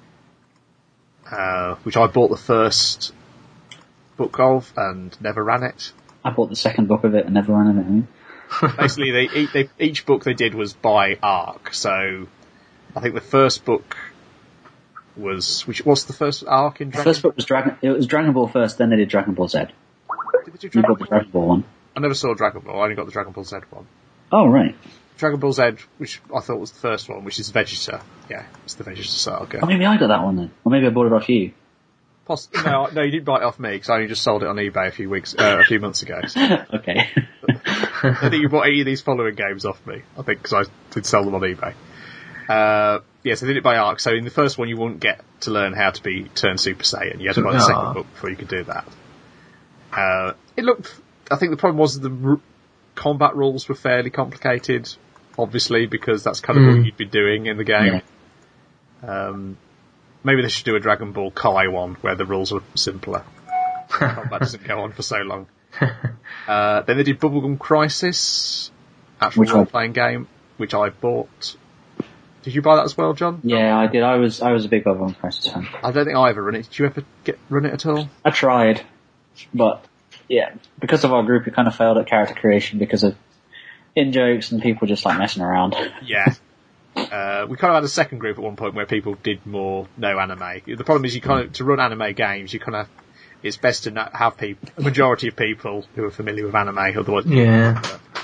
uh, which I bought the first book of and never ran it. I bought the second book of it and never ran of it. I mean. Basically, they, each- they, each book they did was by arc, so I think the first book was, which what's the first arc in The Dragon first book was Dragon. It was Dragon Ball first, then they did Dragon Ball Z. Did they do You Dragon got the Ball? Dragon Ball one. I never saw Dragon Ball, I only got the Dragon Ball Z one. Oh right. Dragon Ball Z, which I thought was the first one, which is Vegeta. Yeah, it's the Vegeta saga. Oh, maybe I got that one then, or maybe I bought it off you. Poss- no, no, you didn't buy it off me, because I only just sold it on eBay a few weeks, uh, a few months ago. So Okay. I think you bought any of these following games off me, I think, because I did sell them on eBay. Uh, yes, I did it by arc, so in the first one you wouldn't get to learn how to be turn Super Saiyan. You had to buy the Aw. second book before you could do that. Uh, it looked, I think the problem was the r- combat rules were fairly complicated, obviously, because that's kind of Mm. what you'd be doing in the game. Um, maybe they should do a Dragon Ball Kai one, where the rules are simpler. Combat doesn't go on for so long. Uh, then they did Bubblegum Crisis, actual Which one? role-playing game, which I bought. Did you buy that as well, John? Yeah, I did. I was I was a big Bubble and Crisis fan. I don't think I ever run it. Did you ever get run it at all? I tried, but yeah, because of our group, we kind of failed at character creation because of in jokes and people just like messing around. Yeah. Uh, we kind of had a second group at one point where people did more no anime. The problem is you kind of, to run anime games, you kind of, it's best to not have people, a majority of people who are familiar with anime, otherwise. Yeah.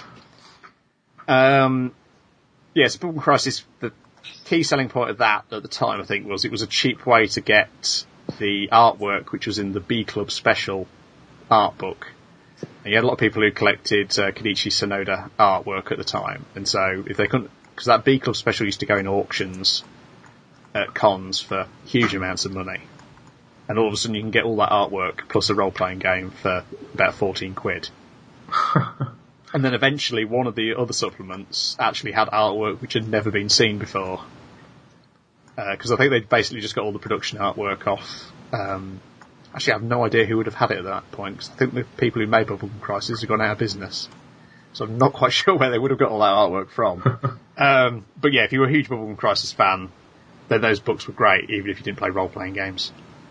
Um, yes, Bubble Crisis, the key selling point of that at the time, I think, was it was a cheap way to get the artwork, which was in the B Club Special art book. And you had a lot of people who collected uh, Kenichi Sonoda artwork at the time, and so if they couldn't, because that B Club Special used to go in auctions at cons for huge amounts of money, and all of a sudden you can get all that artwork plus a role-playing game for about fourteen quid. And then eventually one of the other supplements actually had artwork which had never been seen before, because uh, I think they'd basically just got all the production artwork off. Um, actually, I have no idea who would have had it at that point, because I think the people who made Bubble Crisis have gone out of business. So I'm not quite sure where they would have got all that artwork from. um, but yeah, if you were a huge Bubble Crisis fan, then those books were great, even if you didn't play role-playing games.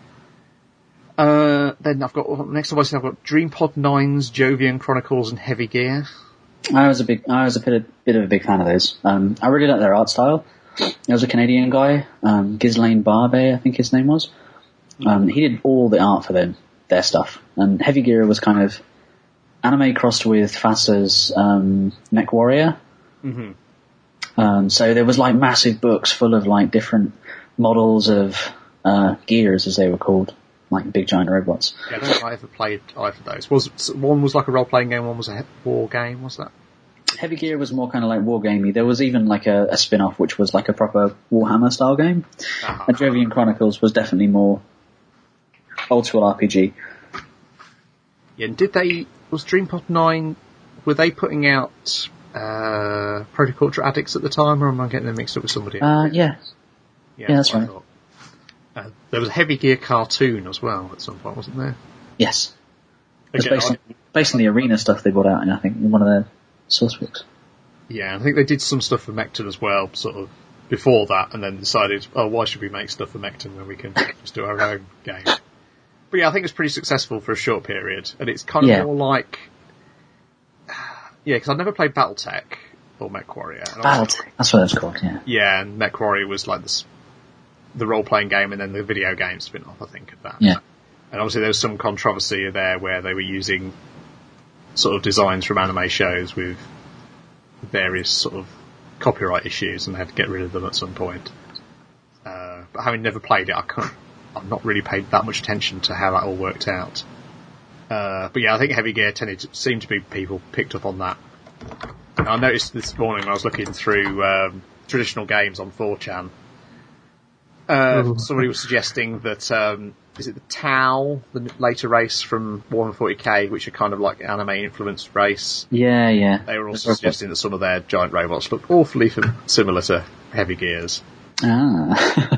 Uh, then I've got, next up I've got DreamPod nine's Jovian Chronicles and Heavy Gear. I was a big, I was a bit, of, bit of a big fan of those. Um, I really liked their art style. There was a Canadian guy, um, Ghislaine Barbe, I think his name was. Um, he did all the art for them, their stuff. And Heavy Gear was kind of anime crossed with F A S A's um, Mech Warrior. Mm-hmm. Um, so there was like massive books full of like different models of uh, gears, as they were called, like big giant robots. Yeah, I don't think I ever played either of those. Was one was like a role playing game, one was a war game. Was that? Heavy Gear was more kind of like wargamey. There was even like a, a spin-off which was like a proper Warhammer style game. Uh-huh. And Jovian Chronicles was definitely more old school R P G. Yeah, and did they, was DreamPod nine, were they putting out uh, Protoculture Addicts at the time, or am I getting them mixed up with somebody else? Uh, yeah. Yeah, yeah, that's what right. I thought. Uh, there was a Heavy Gear cartoon as well at some point, wasn't there? Yes. It's Again, based, I, on, based on the arena stuff they brought out in, I think, in one of their source books. Yeah, I think they did some stuff for Mechton as well, sort of, before that, and then decided, oh, why should we make stuff for Mechton when we can just do our own game? But yeah, I think it's pretty successful for a short period, and it's kind of yeah. more like, yeah, because I've never played BattleTech or Mech Warrior. BattleTech, that's what it's called, yeah. Yeah, and Mech Warrior was like this, the role-playing game and then the video game spin-off, I think, of that. Yeah. And obviously there was some controversy there where they were using sort of designs from anime shows with various sort of copyright issues, and they had to get rid of them at some point. Uh, but having never played it, I can't, I've not really paid that much attention to how that all worked out. Uh, but yeah, I think Heavy Gear tended to seem to be people picked up on that. And I noticed this morning when I was looking through um, traditional games on four chan, uh, somebody was suggesting that um, is it the Tau, the later race from Warhammer forty K, which are kind of like anime influenced race. Yeah, yeah. They were also suggesting that some of their giant robots looked awfully fam- similar to Heavy Gear's. Ah.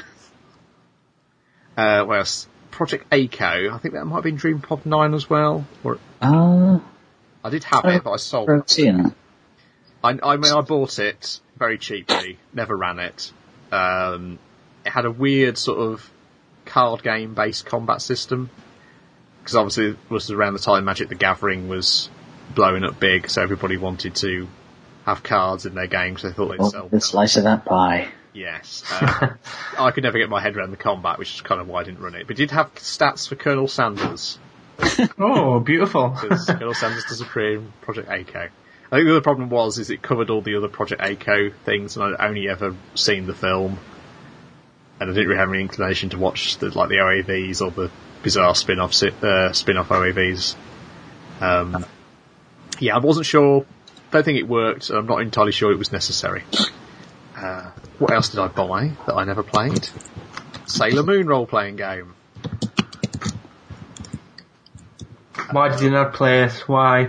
Uh, what else? Project A C O, I think that might have been DreamPod nine as well. Or Uh, I did have it, but I sold I've it. seen it. I, I mean, I bought it very cheaply, never ran it. Um, it had a weird sort of card game based combat system, because obviously it was around the time Magic the Gathering was blowing up big, so everybody wanted to have cards in their games. They thought they'd Oh, sell the slice of that pie. Yes. Uh, I could never get my head around the combat, which is kind of why I didn't run it. But it did have stats for Colonel Sanders. Oh, beautiful. Because Colonel Sanders does appear in Project A C O. I think the other problem was, is it covered all the other Project A C O things, and I'd only ever seen the film. And I didn't really have any inclination to watch the, like the O A Vs or the bizarre spin-off, uh, spin-off O A Vs. Um, yeah, I wasn't sure. Don't think it worked. I'm not entirely sure it was necessary. Uh, what else did I buy that I never played? Sailor Moon role-playing game. Why did you not play it? Why?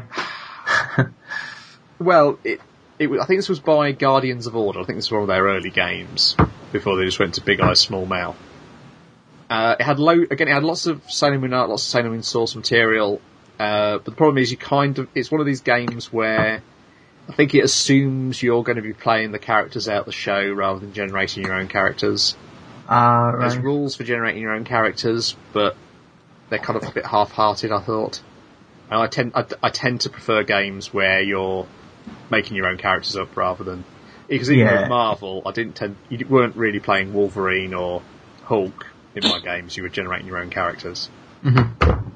Well, it, it, I think this was by Guardians of Order. I think this was one of their early games before they just went to Big Eyes Small Mouth. Uh, it had low, again, it had lots of Sailor Moon art, lots of Sailor Moon source material. Uh, but the problem is, you kind of, it's one of these games where I think it assumes you're going to be playing the characters out the show rather than generating your own characters. Ah, right. There's rules for generating your own characters, but they're kind of a bit half-hearted, I thought. And I tend, I, I tend to prefer games where you're making your own characters up rather than, because even Yeah. with Marvel, I didn't tend, you weren't really playing Wolverine or Hulk in my games. You were generating your own characters. Mm-hmm.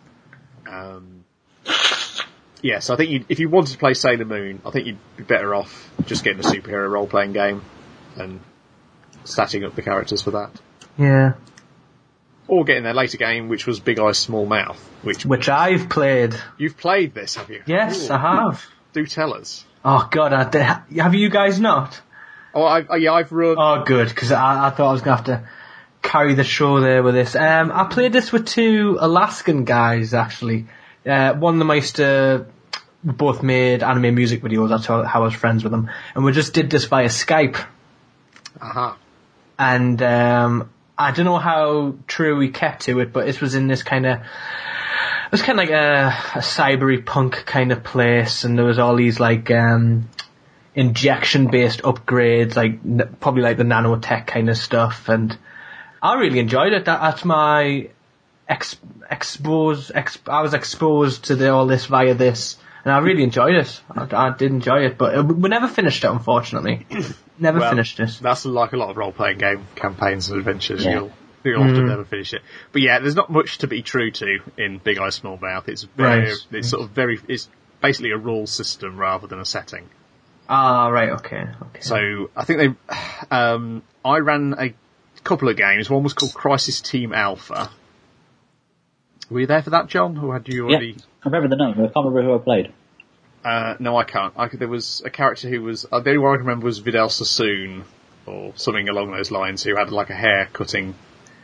Um, yeah, so I think you'd, if you wanted to play Sailor Moon, I think you'd be better off just getting a superhero role-playing game and statting up the characters for that. Yeah. Or getting their later game, which was Big Eyes Small Mouth, which Which I've played. you've played this, have you? Yes, Ooh. I have. Do tell us. Oh god, I did, have you guys not? Oh, I, oh yeah, I've run. Oh good, because I, I thought I was going to have to carry the show there with this. Um, I played this with two Alaskan guys, actually. Uh, one of them I used to, we both made anime music videos, that's how, how I was friends with them. And we just did this via Skype. Aha. And um, I don't know how true we kept to it, but this was in this kind of, it was kind of like a, a cybery punk kind of place, and there was all these like um, injection-based upgrades, like n- probably like the nanotech kind of stuff, and I really enjoyed it. That, that's my ex- expose. Ex- I was exposed to the, all this via this, and I really enjoyed it. I, I did enjoy it, but we never finished it, unfortunately. Never Well, finished it. That's like a lot of role-playing game campaigns and adventures. Yeah. You'll, you'll often never finish it. But yeah, there's not much to be true to in Big Eye Small Mouth. It's very, Right. it's sort of very, it's basically a rule system rather than a setting. Ah, right, okay, okay. So I think they, um, I ran a couple of games. One was called Crisis Team Alpha. Were you there for that, John, or had you already? Yeah, I remember the name, I can't remember who I played. Uh, no, I can't. I could, there was a character who was, uh, the only one I can remember was Vidal Sassoon, or something along those lines, who had like a hair cutting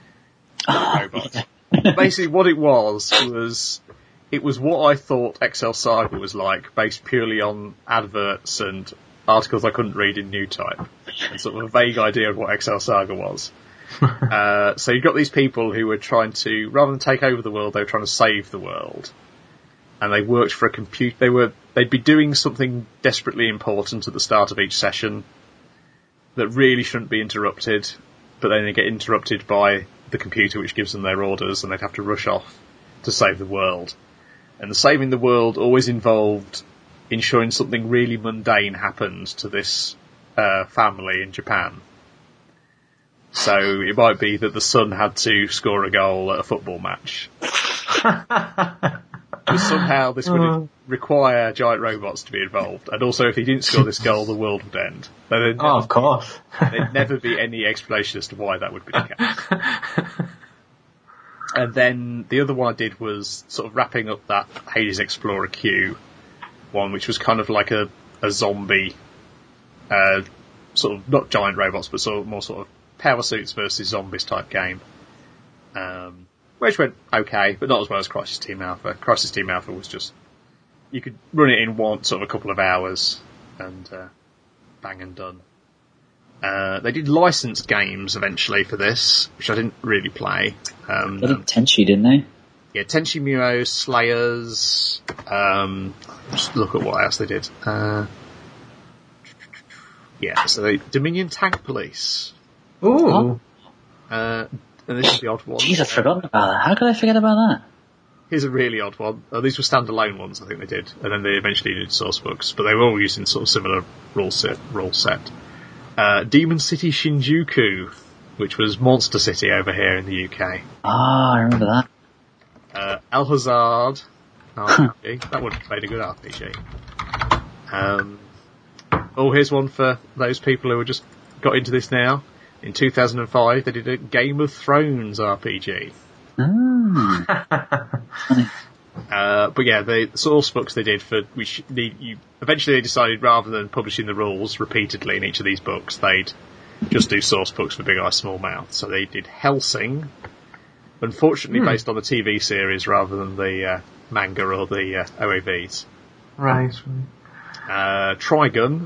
robot. Basically what it was, was, it was what I thought Excel Saga was like, based purely on adverts and articles I couldn't read in New Type, and sort of a vague idea of what Excel Saga was. uh, so you've got these people who were trying to, rather than take over the world, they were trying to save the world. And they worked for a computer. They were, they'd be doing something desperately important at the start of each session that really shouldn't be interrupted, but then they get interrupted by the computer, which gives them their orders, and they'd have to rush off to save the world. And the saving the world always involved ensuring something really mundane happened to this uh, family in Japan. So it might be that the son had to score a goal at a football match. Because somehow this would require giant robots to be involved. And also if he didn't score this goal, the world would end. But there'd Oh, of course. There'd never be any explanation as to why that would be the case. And then the other one I did was sort of wrapping up that Hades Explorer Q one, which was kind of like a, a zombie, uh, sort of, not giant robots, but sort of more sort of power suits versus zombies type game. Um, which went okay, but not as well as Crisis Team Alpha. Crisis Team Alpha was just, you could run it in one, sort of a couple of hours, and uh, bang and done. Uh, they did licensed games eventually for this, which I didn't really play. Um, They did Tenchi, didn't they? yeah, Tenchi Muyo, Slayers, um, just look at what else they did. Uh, yeah, so they, Dominion Tank Police. Ooh. Uh, and this is the odd one. Jeez, I've forgotten about that. How could I forget about that? Here's a really odd one. Oh, these were standalone ones, I think they did, and then they eventually did source books, but they were all using sort of similar rule set. Rule set. Uh, Demon City Shinjuku, which was Monster City over here in the U K. Ah, I remember that. Uh, Alhazard R P G. That would have made a good R P G. Um, oh, here's one for those people who have just got into this now. In two thousand five, they did a Game of Thrones R P G. Ah. Uh, but yeah, the source books they did for, we sh- the, you, eventually they decided rather than publishing the rules repeatedly in each of these books, they'd just do source books for Big Eye Small Mouth. So they did Hellsing, unfortunately Hmm. based on the T V series rather than the uh, manga or the uh, O A Vs. Right. Uh, Trigun,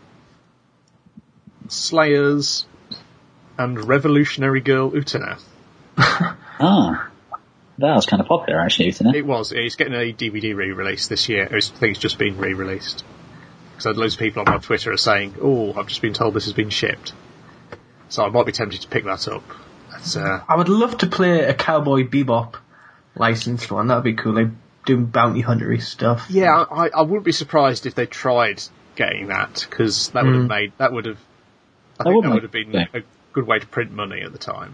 Slayers, and Revolutionary Girl Utena. Ah. That was kind of popular, actually, isn't it? It was. It's getting a D V D re-release this year. I think it's just been re-released. because I had loads of people on my Twitter are saying, "Oh, I've just been told this has been shipped," so I might be tempted to pick that up. But, uh, I would love to play a Cowboy Bebop licensed one. That'd be cool. Like doing bounty huntery stuff. Yeah, I, I wouldn't be surprised if they tried getting that, because that would have Mm. made that would have. I That think would that make- would have been yeah. a good way to print money at the time,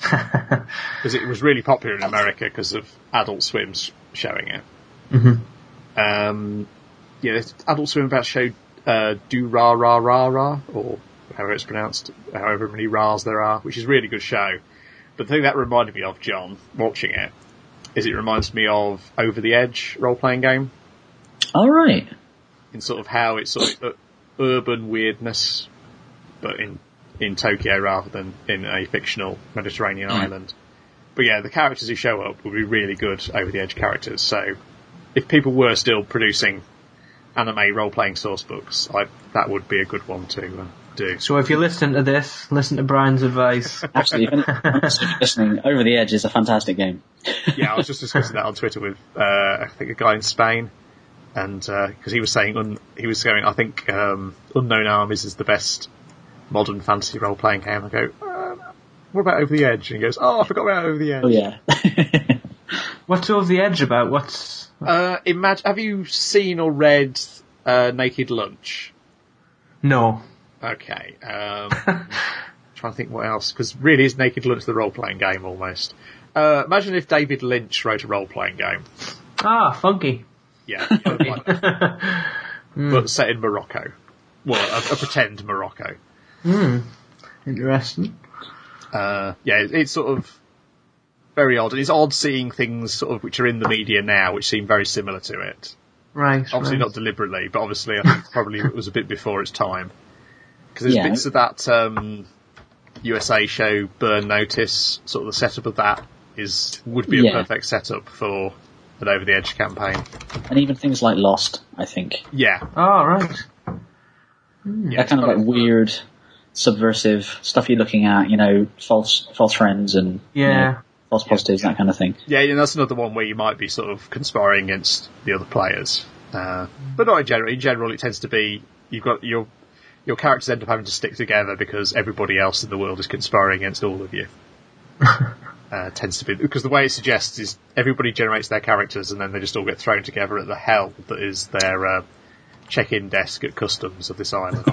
because it was really popular in America because of Adult Swim's showing it. hmm Um, yeah, Adult Swim about showed uh, Do Ra Ra Ra Ra, or however it's pronounced, however many Ra's there are, which is a really good show. But the thing that reminded me of, John, watching it, is it reminds me of Over the Edge role-playing game, All right. in sort of how it's sort of uh, urban weirdness, but in in Tokyo rather than in a fictional Mediterranean Mm. island. But yeah, the characters who show up will be really good Over the Edge characters. So if people were still producing anime role-playing source books, I, that would be a good one to uh, do. So if you're listening to this, listen to Brian's advice. Actually, if any- honestly, if you're listening, Over the Edge is a fantastic game. Yeah, I was just discussing that on Twitter with uh, I think a guy in Spain, and because he was saying un- he was going, I think um, Unknown Armies is the best modern fantasy role-playing game. I go, uh, what about Over the Edge? And he goes, oh, I forgot about Over the Edge. Oh yeah. What's Over the Edge about? What's Uh, imagine, have you seen or read uh, Naked Lunch? no? Okay. Um, trying to think what else, because really is Naked Lunch the role-playing game almost. Uh, imagine if David Lynch wrote a role-playing game. Ah, funky. Yeah, like that. But set in Morocco. Well, a, a pretend Morocco. Hmm. Interesting. Uh, yeah, it, it's sort of very odd. And it's odd seeing things sort of which are in the media now, which seem very similar to it. Right. Obviously right. not deliberately, but obviously I think probably it was a bit before its time. Because there's Yeah. bits of that um, U S A show, Burn Notice, sort of the setup of that is would be a Yeah. perfect setup for an Over the Edge campaign. And even things like Lost, I think. Yeah. Oh, right. yeah That kind of like weird, subversive stuff you're looking at, you know, false false friends and you Yeah. know, false positives, that kind of thing. Yeah, and that's another one where you might be sort of conspiring against the other players. Uh, but not in general. In general, it tends to be you've got your your characters end up having to stick together because everybody else in the world is conspiring against all of you. uh, tends to be because the way it suggests is everybody generates their characters and then they just all get thrown together at the hell that is their uh, check-in desk at customs of this island.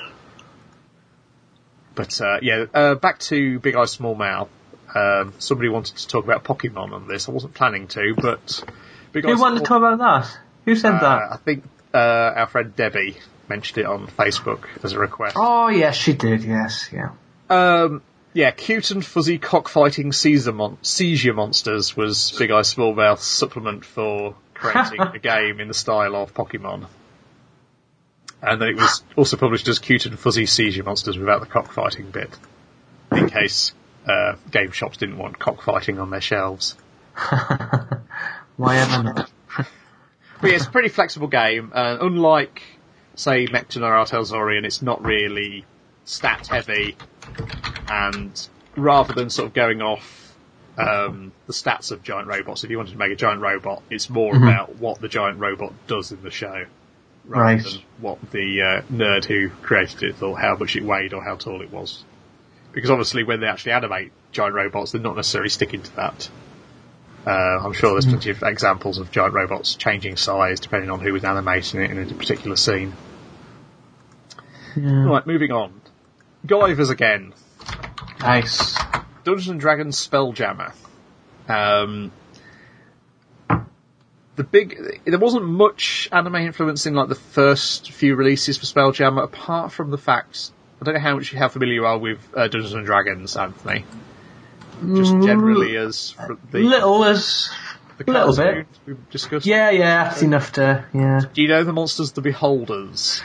But uh, yeah, uh, back to Big Eye Small Mouth. Um, somebody wanted to talk about Pokemon on this. I wasn't planning to, but Big Eye Who wanted to talk about that? Who said uh, that? I think uh, our friend Debbie mentioned it on Facebook as a request. Oh, yes, she did. Yes, yeah. Um, yeah, cute and fuzzy cockfighting seizure, mon- seizure monsters was Big Eye Small Mouth's supplement for creating a game in the style of Pokemon. And then it was also published as cute and fuzzy seizure monsters without the cockfighting bit, in case uh, game shops didn't want cockfighting on their shelves. Why ever not? But yeah, it's a pretty flexible game, and unlike, say, Mechton or Artelzorian, it's not really stat heavy, and rather than sort of going off um, the stats of giant robots, if you wanted to make a giant robot, it's more Mhm. about what the giant robot does in the show, rather Right. than what the uh, nerd who created it thought, how much it weighed or how tall it was. Because obviously when they actually animate giant robots, they're not necessarily sticking to that. Uh, I'm sure there's plenty of examples of giant robots changing size depending on who was animating it in a particular scene. Yeah. Right, moving on. Guyvers again. Nice. Dungeons and Dragons Spelljammer. Um, the big, there wasn't much anime influence in like the first few releases for Spelljammer, apart from the fact, I don't know how much how familiar you are with uh, Dungeons and Dragons, Anthony. Just generally as fr- the Little as the little cartoon bit. we've discussed. Yeah, yeah, that's enough to yeah. Do you know the monsters, the Beholders?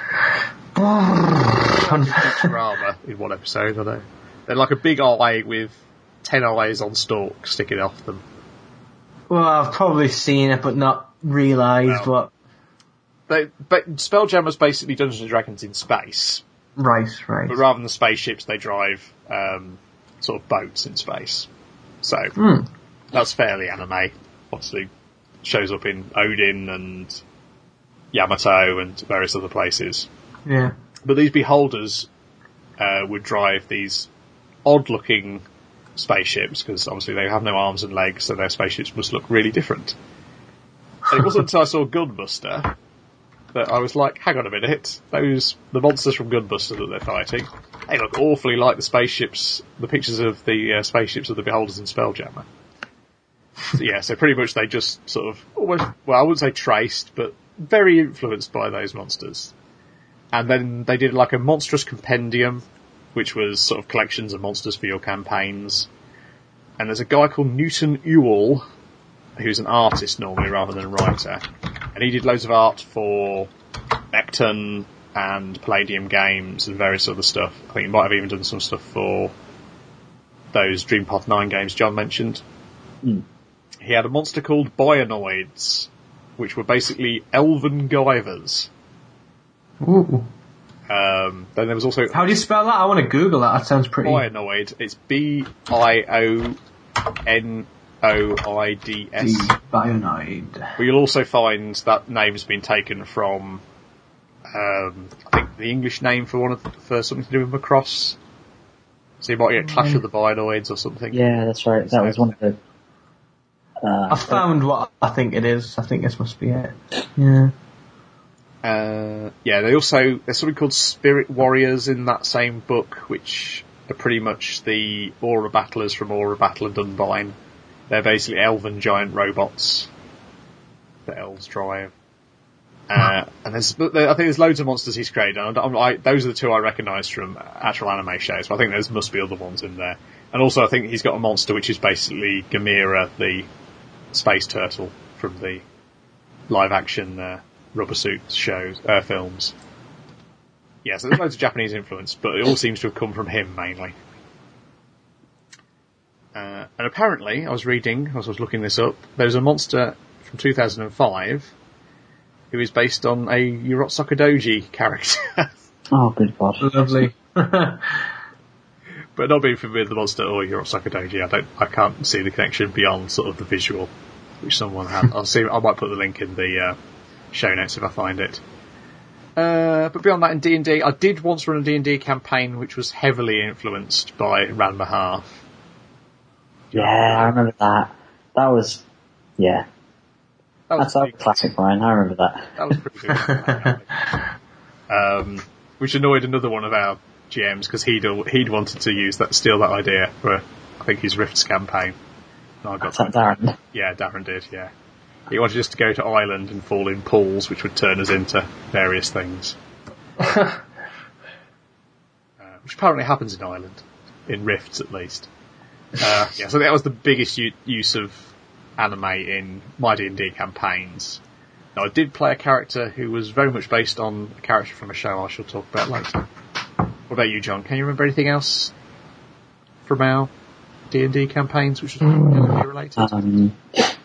Drama in one episode, I know. They're like a big eye with ten eyes on stalks sticking off them. Well, I've probably seen it, but not realised Well. what. They, but Spelljammer's basically Dungeons and Dragons in space, Right, right. but rather than spaceships, they drive um, sort of boats in space. So Hmm. that's fairly anime. Obviously, shows up in Odin and Yamato and various other places. Yeah. But these beholders uh, would drive these odd-looking spaceships, because obviously they have no arms and legs, so their spaceships must look really different. And it wasn't until I saw Gunbuster that I was like, hang on a minute, those the monsters from Gunbuster that they're fighting, they look awfully like the spaceships, the pictures of the uh, spaceships of the beholders in Spelljammer. So, yeah, so pretty much they just sort of, almost, well, I wouldn't say traced, but very influenced by those monsters. And then they did like a monstrous compendium, which was sort of collections of monsters for your campaigns. And there's a guy called Newton Ewell, who's an artist normally rather than a writer. And he did loads of art for Necton and Palladium Games and various other stuff. I think he might have even done some stuff for those Dreampod nine games John mentioned. Mm. He had a monster called Bionoids, which were basically elven Guyvers. Ooh. Um, then there was also... How do you spell that? I want to Google that. That sounds pretty... Bionoid. It's B I O N O I D S. Bionoid. But you'll also find that name's been taken from, um, I think, the English name for one of the, for something to do with Macross. So you might get Clash of the Bionoids or something. Yeah, that's right. That was one of the... Uh, I found what I think it is. I think this must be it. Yeah. Uh, yeah, they also, there's something called Spirit Warriors in that same book, which are pretty much the Aura Battlers from Aura Battle and Dunbine. They're basically elven giant robots that elves drive. Uh, and there's, I think there's loads of monsters he's created. And I'm, I, those are the two I recognise from actual anime shows, but I think there must be other ones in there. And also I think he's got a monster which is basically Gamera, the space turtle from the live action, uh, rubber suit shows, uh, films. Yeah, so there's loads of Japanese influence, but it all seems to have come from him mainly. Uh, and apparently, I was reading, as I was looking this up, there's a monster from two thousand five who is based on a Urotsuka Doji character. Oh, good God. Lovely. But not being familiar with the monster or Urotsuka Doji, I don't, I can't see the connection beyond sort of the visual, which someone had. I'll see, I might put the link in the, uh, show notes if I find it. Uh, but beyond that, in D and D, I did once run a D and D campaign which was heavily influenced by Ranma Half. Yeah, I remember that. That was, yeah. That was That's a classic, Brian. I remember that. That was pretty good. um, which annoyed another one of our G Ms because he'd he'd wanted to use that, steal that idea for, I think, his Rifts campaign. And I got That's that Darren. Yeah, Darren did. Yeah. He wanted us to go to Ireland and fall in pools, which would turn us into various things. uh, which apparently happens in Ireland. In Rifts, at least. Uh, yeah, so that was the biggest u- use of anime in my D and D campaigns. Now, I did play a character who was very much based on a character from a show I shall talk about later. What about you, John? Can you remember anything else from our D and D campaigns which was anime related? Um,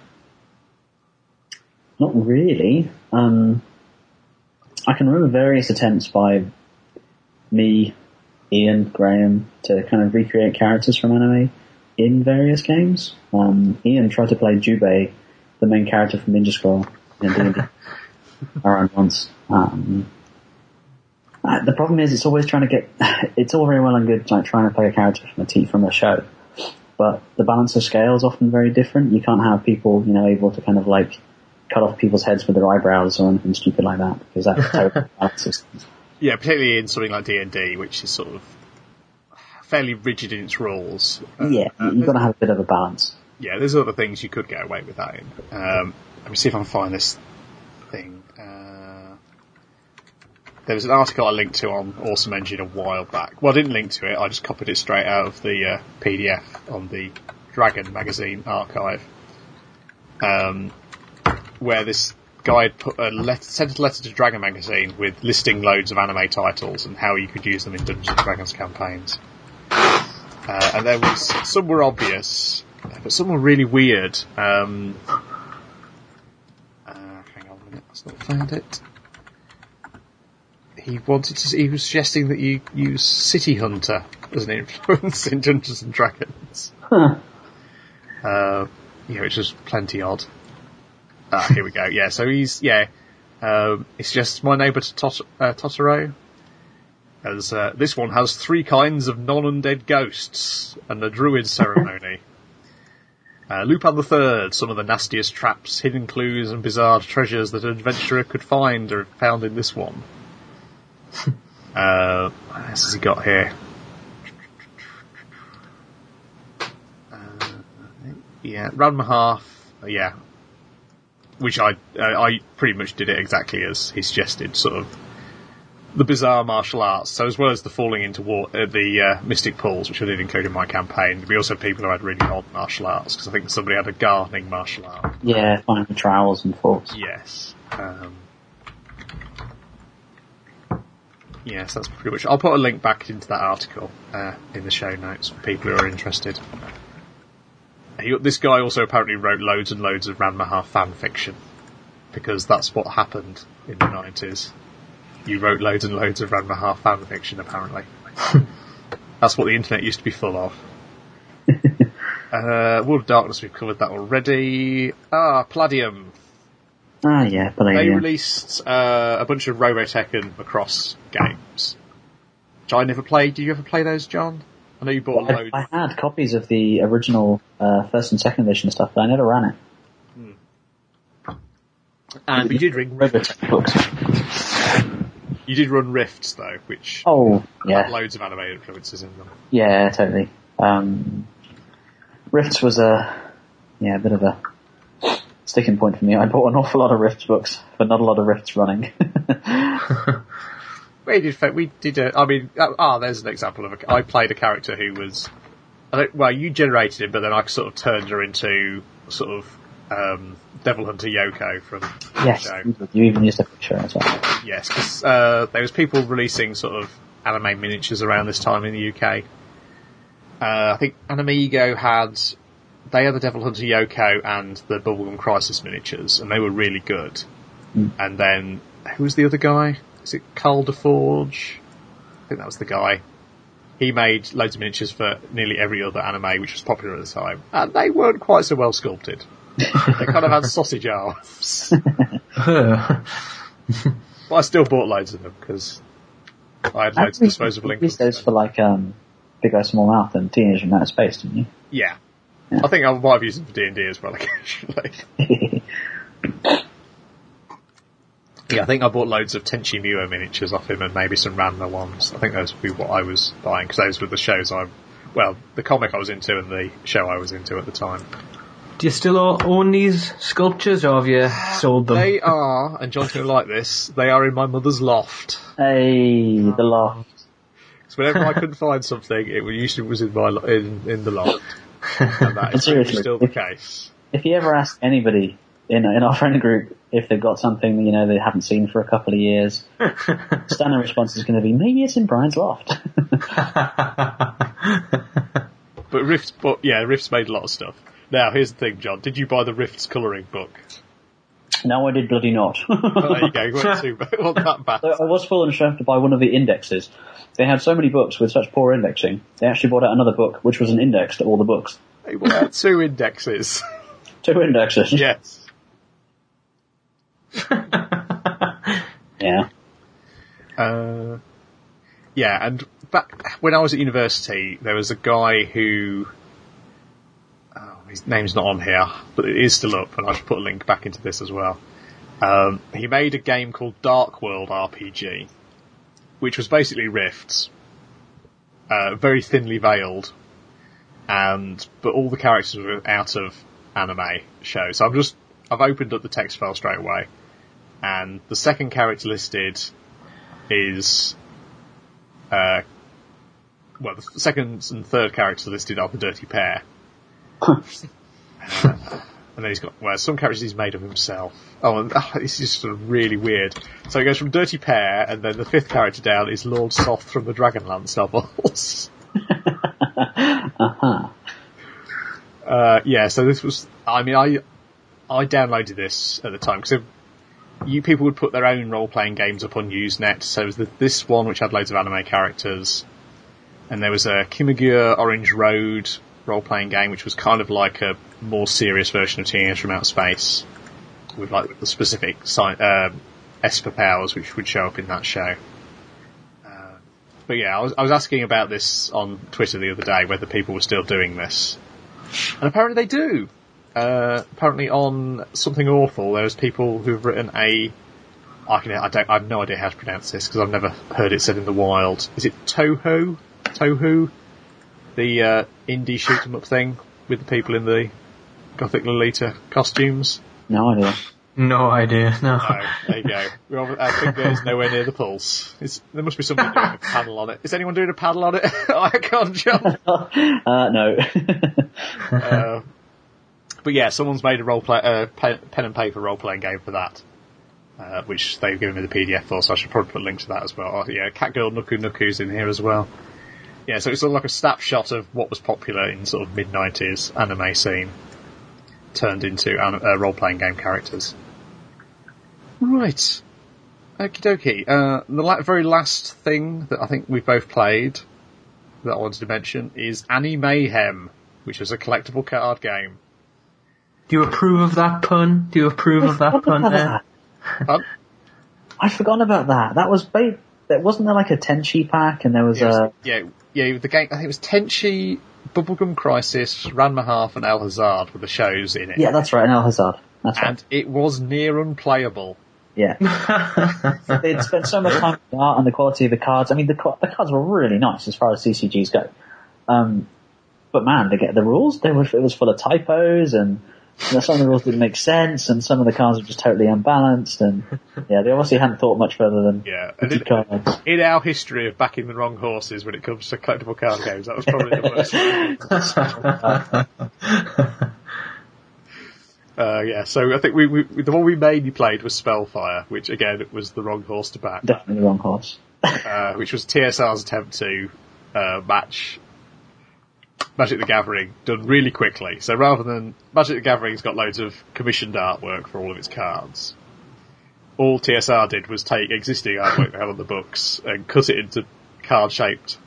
not really. Um, I can remember various attempts by me, Ian, Graham, to kind of recreate characters from anime in various games. Um, Ian tried to play Jubei, the main character from Ninja Scroll, in D and D around once. Um, uh, the problem is, it's always trying to get. It's all very well and good, like trying to play a character from a t- from a show, but the balance of scale is often very different. You can't have people, you know, able to kind of like cut off people's heads with their eyebrows or anything stupid like that, because that's terrible balance. Yeah, particularly in something like D and D, which is sort of fairly rigid in its rules. Uh, yeah, uh, you've got to have a bit of a balance. Yeah, there's other things you could get away with that in. Um, let me see if I can find this thing. Uh, there was an article I linked to on Awesome Engine a while back. Well, I didn't link to it, I just copied it straight out of the uh, P D F on the Dragon magazine archive. Um, where this guy had put a letter, sent a letter to Dragon magazine with listing loads of anime titles and how you could use them in Dungeons and Dragons campaigns. Uh, and there was, some were obvious, but some were really weird. Um, uh, hang on a minute, I've not found it. He wanted to, he was suggesting that you use City Hunter as an influence in Dungeons and Dragons. Huh. Uh, yeah, which was plenty odd. Ah, here we go. Yeah, so he's, yeah, Um, it's just My Neighbour Tot- uh, Totoro. As uh, this one has three kinds of non-undead ghosts and a druid ceremony. uh, Lupin the Third, some of the nastiest traps, hidden clues and bizarre treasures that an adventurer could find are found in this one. uh, what else has he got here? Uh, yeah, Ranma Half, uh, yeah. Which I uh, I pretty much did it exactly as he suggested, sort of the bizarre martial arts. So as well as the falling into war, uh, the uh, mystic pools, which I did include in my campaign, we also had people who had really odd martial arts, because I think somebody had a gardening martial art. Yeah, finding the trowels and forks. Yes. Um, yes, that's pretty much. I'll put a link back into that article uh, in the show notes for people who are interested. He, this guy also apparently wrote loads and loads of Ranma Half fan fiction, because that's what happened in the nineties. You wrote loads and loads of Ranma Half fan fiction, apparently. That's what the internet used to be full of. uh, World of Darkness, we've covered that already. Ah, Palladium. Ah, yeah, Palladium. They released uh, a bunch of Robotech and Macross games, which I never played. Did you ever play those, John? I know you bought well, loads. I, I had copies of the original uh, first and second edition stuff, but I never ran it. Hmm. And you did ring Robotech books. You did run Rifts though, which Oh, had yeah. loads of anime influences in them. Yeah, totally. Um, Rifts was a, yeah, a bit of a sticking point for me. I bought an awful lot of Rifts books, but not a lot of Rifts running. We did. We did. A, I mean, ah, oh, there's an example of. A, I played a character who was. I don't, well, you generated him, but then I sort of turned her into sort of um, Devil Hunter Yoko from Yes, the show. you even used a picture as well. Yes, because uh, there was people releasing sort of anime miniatures around this time in the U K. Uh, I think Animigo had. They had the Devil Hunter Yoko and the Bubblegum Crisis miniatures, and they were really good. Mm. And then who was the other guy? Is it Carl DeForge? I think that was the guy. He made loads of miniatures for nearly every other anime which was popular at the time. And they weren't quite so well sculpted. They kind of had sausage arms. But I still bought loads of them because I had loads of disposable income. You used income. those for like um, Big Eye Small Mouth and Teenage Mutant Ninja Space, didn't you? Yeah. Yeah. I think I might have used them for D and D as well occasionally. Yeah, I think I bought loads of Tenchi Muo miniatures off him and maybe some Ranma ones. I think those would be what I was buying, because those were the shows I, well, the comic I was into and the show I was into at the time. Do you still own these sculptures, or have you sold them? They are, and John's going to like this, they are in my mother's loft. Hey, the loft. So whenever I couldn't find something, it usually was in my lo- in, in the loft. And that is Seriously, still the if, case. If you ever ask anybody in in our friend group if they've got something, you know, they haven't seen for a couple of years, standard response is going to be, maybe it's in Brian's loft. But Rifts, but yeah, Rifts made a lot of stuff. Now, here's the thing, John. Did you buy the Rifts colouring book? No, I did bloody not. Oh, there you go. You weren't too bad. Wasn't that bad. So I was foolish enough to buy one of the indexes. They had so many books with such poor indexing, they actually bought out another book, which was an index to all the books. They bought two indexes. Two indexes. Yes. Yeah. Uh, yeah, and back when I was at university, there was a guy who, oh, his name's not on here, but it is still up, and I should put a link back into this as well. Um, he made a game called Dark World R P G, which was basically Rifts, uh, very thinly veiled, and but all the characters were out of anime shows. So I'm just I've opened up the text file straight away, and the second character listed is, uh, well, the second and third characters listed are the Dirty Pair. uh, and then he's got, well, some characters he's made of himself. Oh, and oh, this is just sort of really weird. So it goes from Dirty Pair, and then the fifth character down is Lord Soth from the Dragonlance novels. Uh-huh. Uh, yeah, so this was, I mean, I, I downloaded this at the time, because you people would put their own role-playing games up on Usenet. So there was the, this one, which had loads of anime characters, and there was a Kimagure Orange Road role-playing game, which was kind of like a more serious version of Teenage from Outer Space, with like the specific sci- uh, Esper powers, which would show up in that show. Uh, but yeah, I was, I was asking about this on Twitter the other day, whether people were still doing this. And apparently they do. Uh, apparently on Something Awful, there's people who've written a... I, can, I, don't, I have no idea how to pronounce this, because I've never heard it said in the wild. Is it Toho? Toho? The uh, indie shoot-em-up thing with the people in the Gothic Lolita costumes? No idea. No idea, no. Oh, there you go. Well, our finger is nowhere near the pulse. It's, there must be somebody doing a paddle on it. Is anyone doing a paddle on it? I can't jump. Uh, no. uh, but yeah, someone's made a role play, uh, pen, pen and paper role-playing game for that, uh, which they've given me the P D F for, so I should probably put a link to that as well. Oh, yeah, Catgirl Nuku Nuku's in here as well. Yeah, so it's sort of like a snapshot of what was popular in sort of mid-nineties anime scene, turned into uh, role-playing game characters. Right. Okie dokie. Uh, the la- very last thing that I think we've both played that I wanted to mention is Annie Mayhem, which was a collectible card game. Do you approve of that pun? Do you approve of that pun there? Pun? I'd forgotten about that. That was ba- there wasn't there like a Tenchi pack, and there was yeah, a yeah, yeah. The game, I think it was Tenchi, Bubblegum Crisis, Ranma Half, and El Hazard were the shows in it. yeah, that's right, an El Hazard. That's right. And it was near unplayable. Yeah. They'd spent so much time on the art and the quality of the cards. I mean, the, the cards were really nice as far as C C Gs go. Um, but man, they get the rules. They were it was full of typos, and you know, some of the rules didn't make sense, and some of the cards were just totally unbalanced. And yeah, they obviously hadn't thought much further than Yeah, fifty and cards. in, in our history of backing the wrong horses when it comes to collectible card games, that was probably the worst. Uh, yeah, so I think we, we the one we mainly played was Spellfire, which again was the wrong horse to back. Definitely the wrong horse. uh, which was T S R's attempt to uh, match Magic the Gathering done really quickly. So rather than Magic the Gathering's got loads of commissioned artwork for all of its cards, all T S R did was take existing artwork they had on the books and cut it into card-shaped,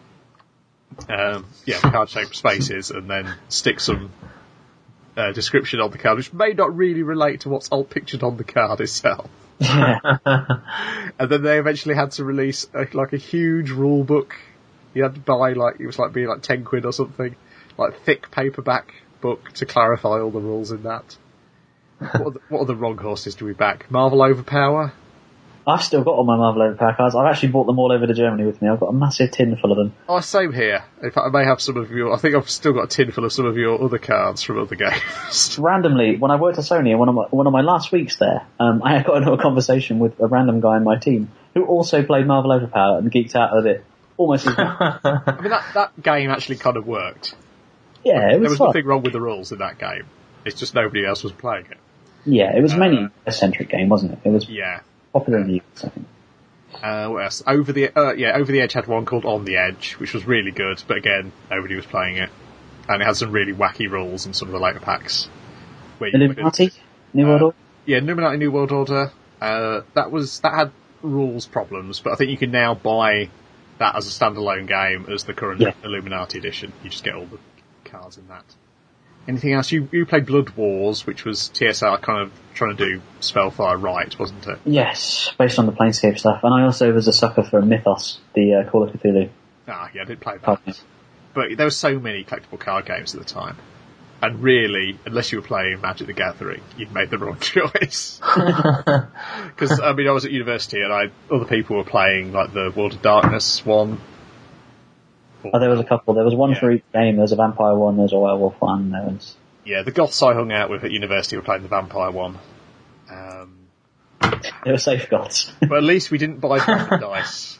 um, yeah, card-shaped spaces, and then stick some Uh, description on the card, which may not really relate to what's all pictured on the card itself. Yeah. And then they eventually had to release a, like a huge rule book. You had to buy like it was like being like ten quid or something, like thick paperback book to clarify all the rules in that. What are the, what are the wrong horses do we back? Marvel Overpower. I've still got all my Marvel Overpower cards. I've actually bought them all over to Germany with me. I've got a massive tin full of them. Oh, same here. In fact, I may have some of your. I think I've still got a tin full of some of your other cards from other games. Randomly, when I worked at Sony, one of my one of my last weeks there, um, I got into a conversation with a random guy in my team who also played Marvel Overpower and geeked out of it almost as much. I mean, that that game actually kind of worked. Yeah, it was There was fun. nothing wrong with the rules in that game. It's just nobody else was playing it. Yeah, it was Uh, mainly a centric game, wasn't it? It was Yeah. popular in the U S, I think. Uh, what else? Over the uh, yeah, Over the Edge had one called On the Edge, which was really good, but again, nobody was playing it, and it had some really wacky rules in some of the later packs. Where you could- Illuminati? New World uh, Order? Yeah, Illuminati New World Order. Uh, that was that had rules problems, but I think you can now buy that as a standalone game as the current Yeah. Illuminati edition. You just get all the cards in that. Anything else? You you played Blood Wars, which was T S R kind of trying to do Spellfire right, wasn't it? Yes, based on the Planescape stuff. And I also was a sucker for Mythos, the uh, Call of Cthulhu. Ah, yeah, I did play that. card game. But there were so many collectible card games at the time. And really, unless you were playing Magic the Gathering, you'd made the wrong choice. Because, I mean, I was at university and I other people were playing, like, the World of Darkness one. Oh, there was a couple. There was one Yeah. for each game. There was a Vampire one, there was a Werewolf one, there was... Yeah, the goths I hung out with at university were playing the Vampire one. Um, They were safe gods. but at least we didn't buy Dragon Dice.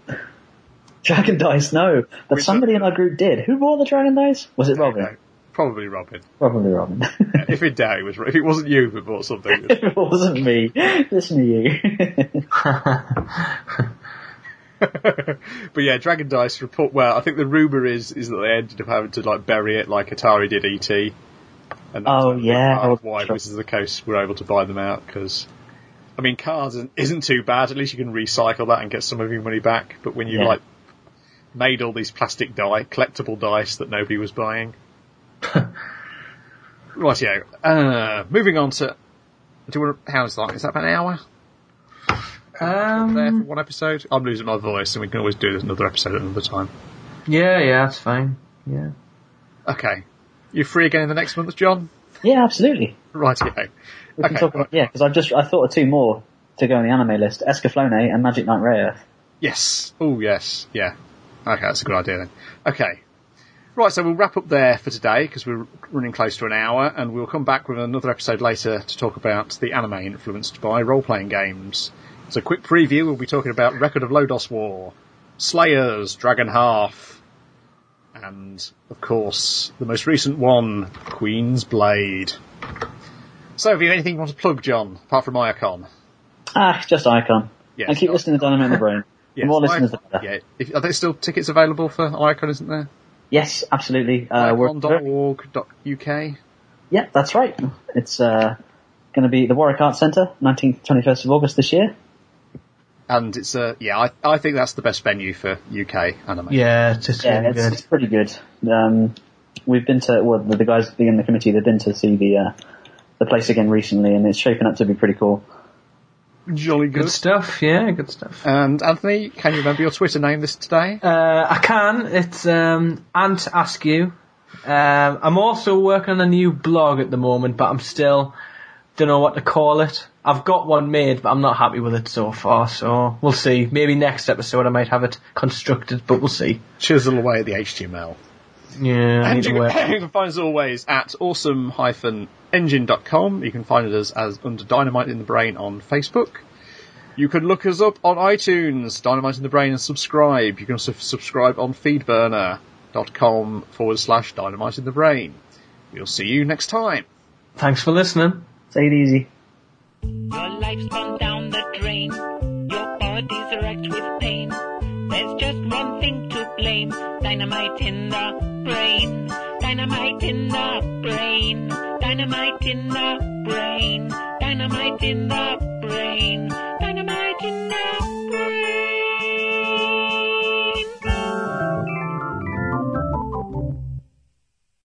Dragon Dice, no. But Which- somebody in our group did. Who bought the Dragon Dice? Was it Robin? Okay. Probably Robin. Probably Robin. Yeah, if in doubt, it was. If it wasn't you who bought something, it It wasn't me. Listen to you. but yeah, Dragon Dice report. Well, I think the rumor is is that they ended up having to like bury it like Atari did E T. And that's Oh, yeah, part of I why wasn't sure. Wizards of the Coast were able to buy them out because, I mean, cards isn't, isn't too bad. At least you can recycle that and get some of your money back. But when you Yeah. like made all these plastic die, collectible dice that nobody was buying. Right, yeah. Uh, moving on to. Do you want to, how is that? Is that about an hour? Um, there for one episode? I'm losing my voice, and we can always do another episode at another time. Yeah, yeah, that's fine. Yeah. Okay. You free again in the next month, John? Yeah, absolutely. Right, okay. We can Okay. talk about, yeah, because I've just I thought of two more to go on the anime list: Escaflowne and Magic Knight Rayearth. Yes. Oh, yes. Yeah. Okay, that's a good idea then. Okay. Right, so we'll wrap up there for today because we're running close to an hour, and we'll come back with another episode later to talk about the anime influenced by role-playing games. So, quick preview, we'll be talking about Record of Lodos War, Slayers, Dragon Half, and, of course, the most recent one, Queen's Blade. So, have you anything you want to plug, John, apart from Iacon? Ah, just Icon. Yes, and keep Icon. listening to Dynamite in the Brain. Yes, the more listeners, the better. Yeah. If, are there still tickets available for Iacon, isn't there? Yes, absolutely. Uh, we're, Iacon dot org dot U K. yeah, that's right. It's uh, going to be the Warwick Arts Centre, nineteenth to twenty-first of August this year. And it's uh, yeah, I, I think that's the best venue for U K anime. Yeah, it's just Yeah, really it's, good. it's pretty good. Um, we've been to, well, the, the guys in the committee, they've been to see the uh, the place again recently, and it's shaping up to be pretty cool. Jolly good. Good stuff, yeah, good stuff. And Anthony, can you remember your Twitter name this today? Uh, I can. It's um, Ant Askew. Um, I'm also working on a new blog at the moment, but I'm still don't know what to call it. I've got one made, but I'm not happy with it so far. So we'll see. Maybe next episode I might have it constructed, but we'll see. Chisel away at the H T M L. Yeah, I And need you to work. can, you can find us always at awesome dash engine dot com. You can find us as under Dynamite in the Brain on Facebook. You can look us up on iTunes, Dynamite in the Brain, and subscribe. You can also subscribe on feedburner dot com forward slash Dynamite in the Brain. We'll see you next time. Thanks for listening. Take it easy. Your life's gone down the drain. Your body's wrecked with pain. There's just one thing to blame. Dynamite in the brain. Dynamite in the brain. Dynamite in the brain. Dynamite in the brain.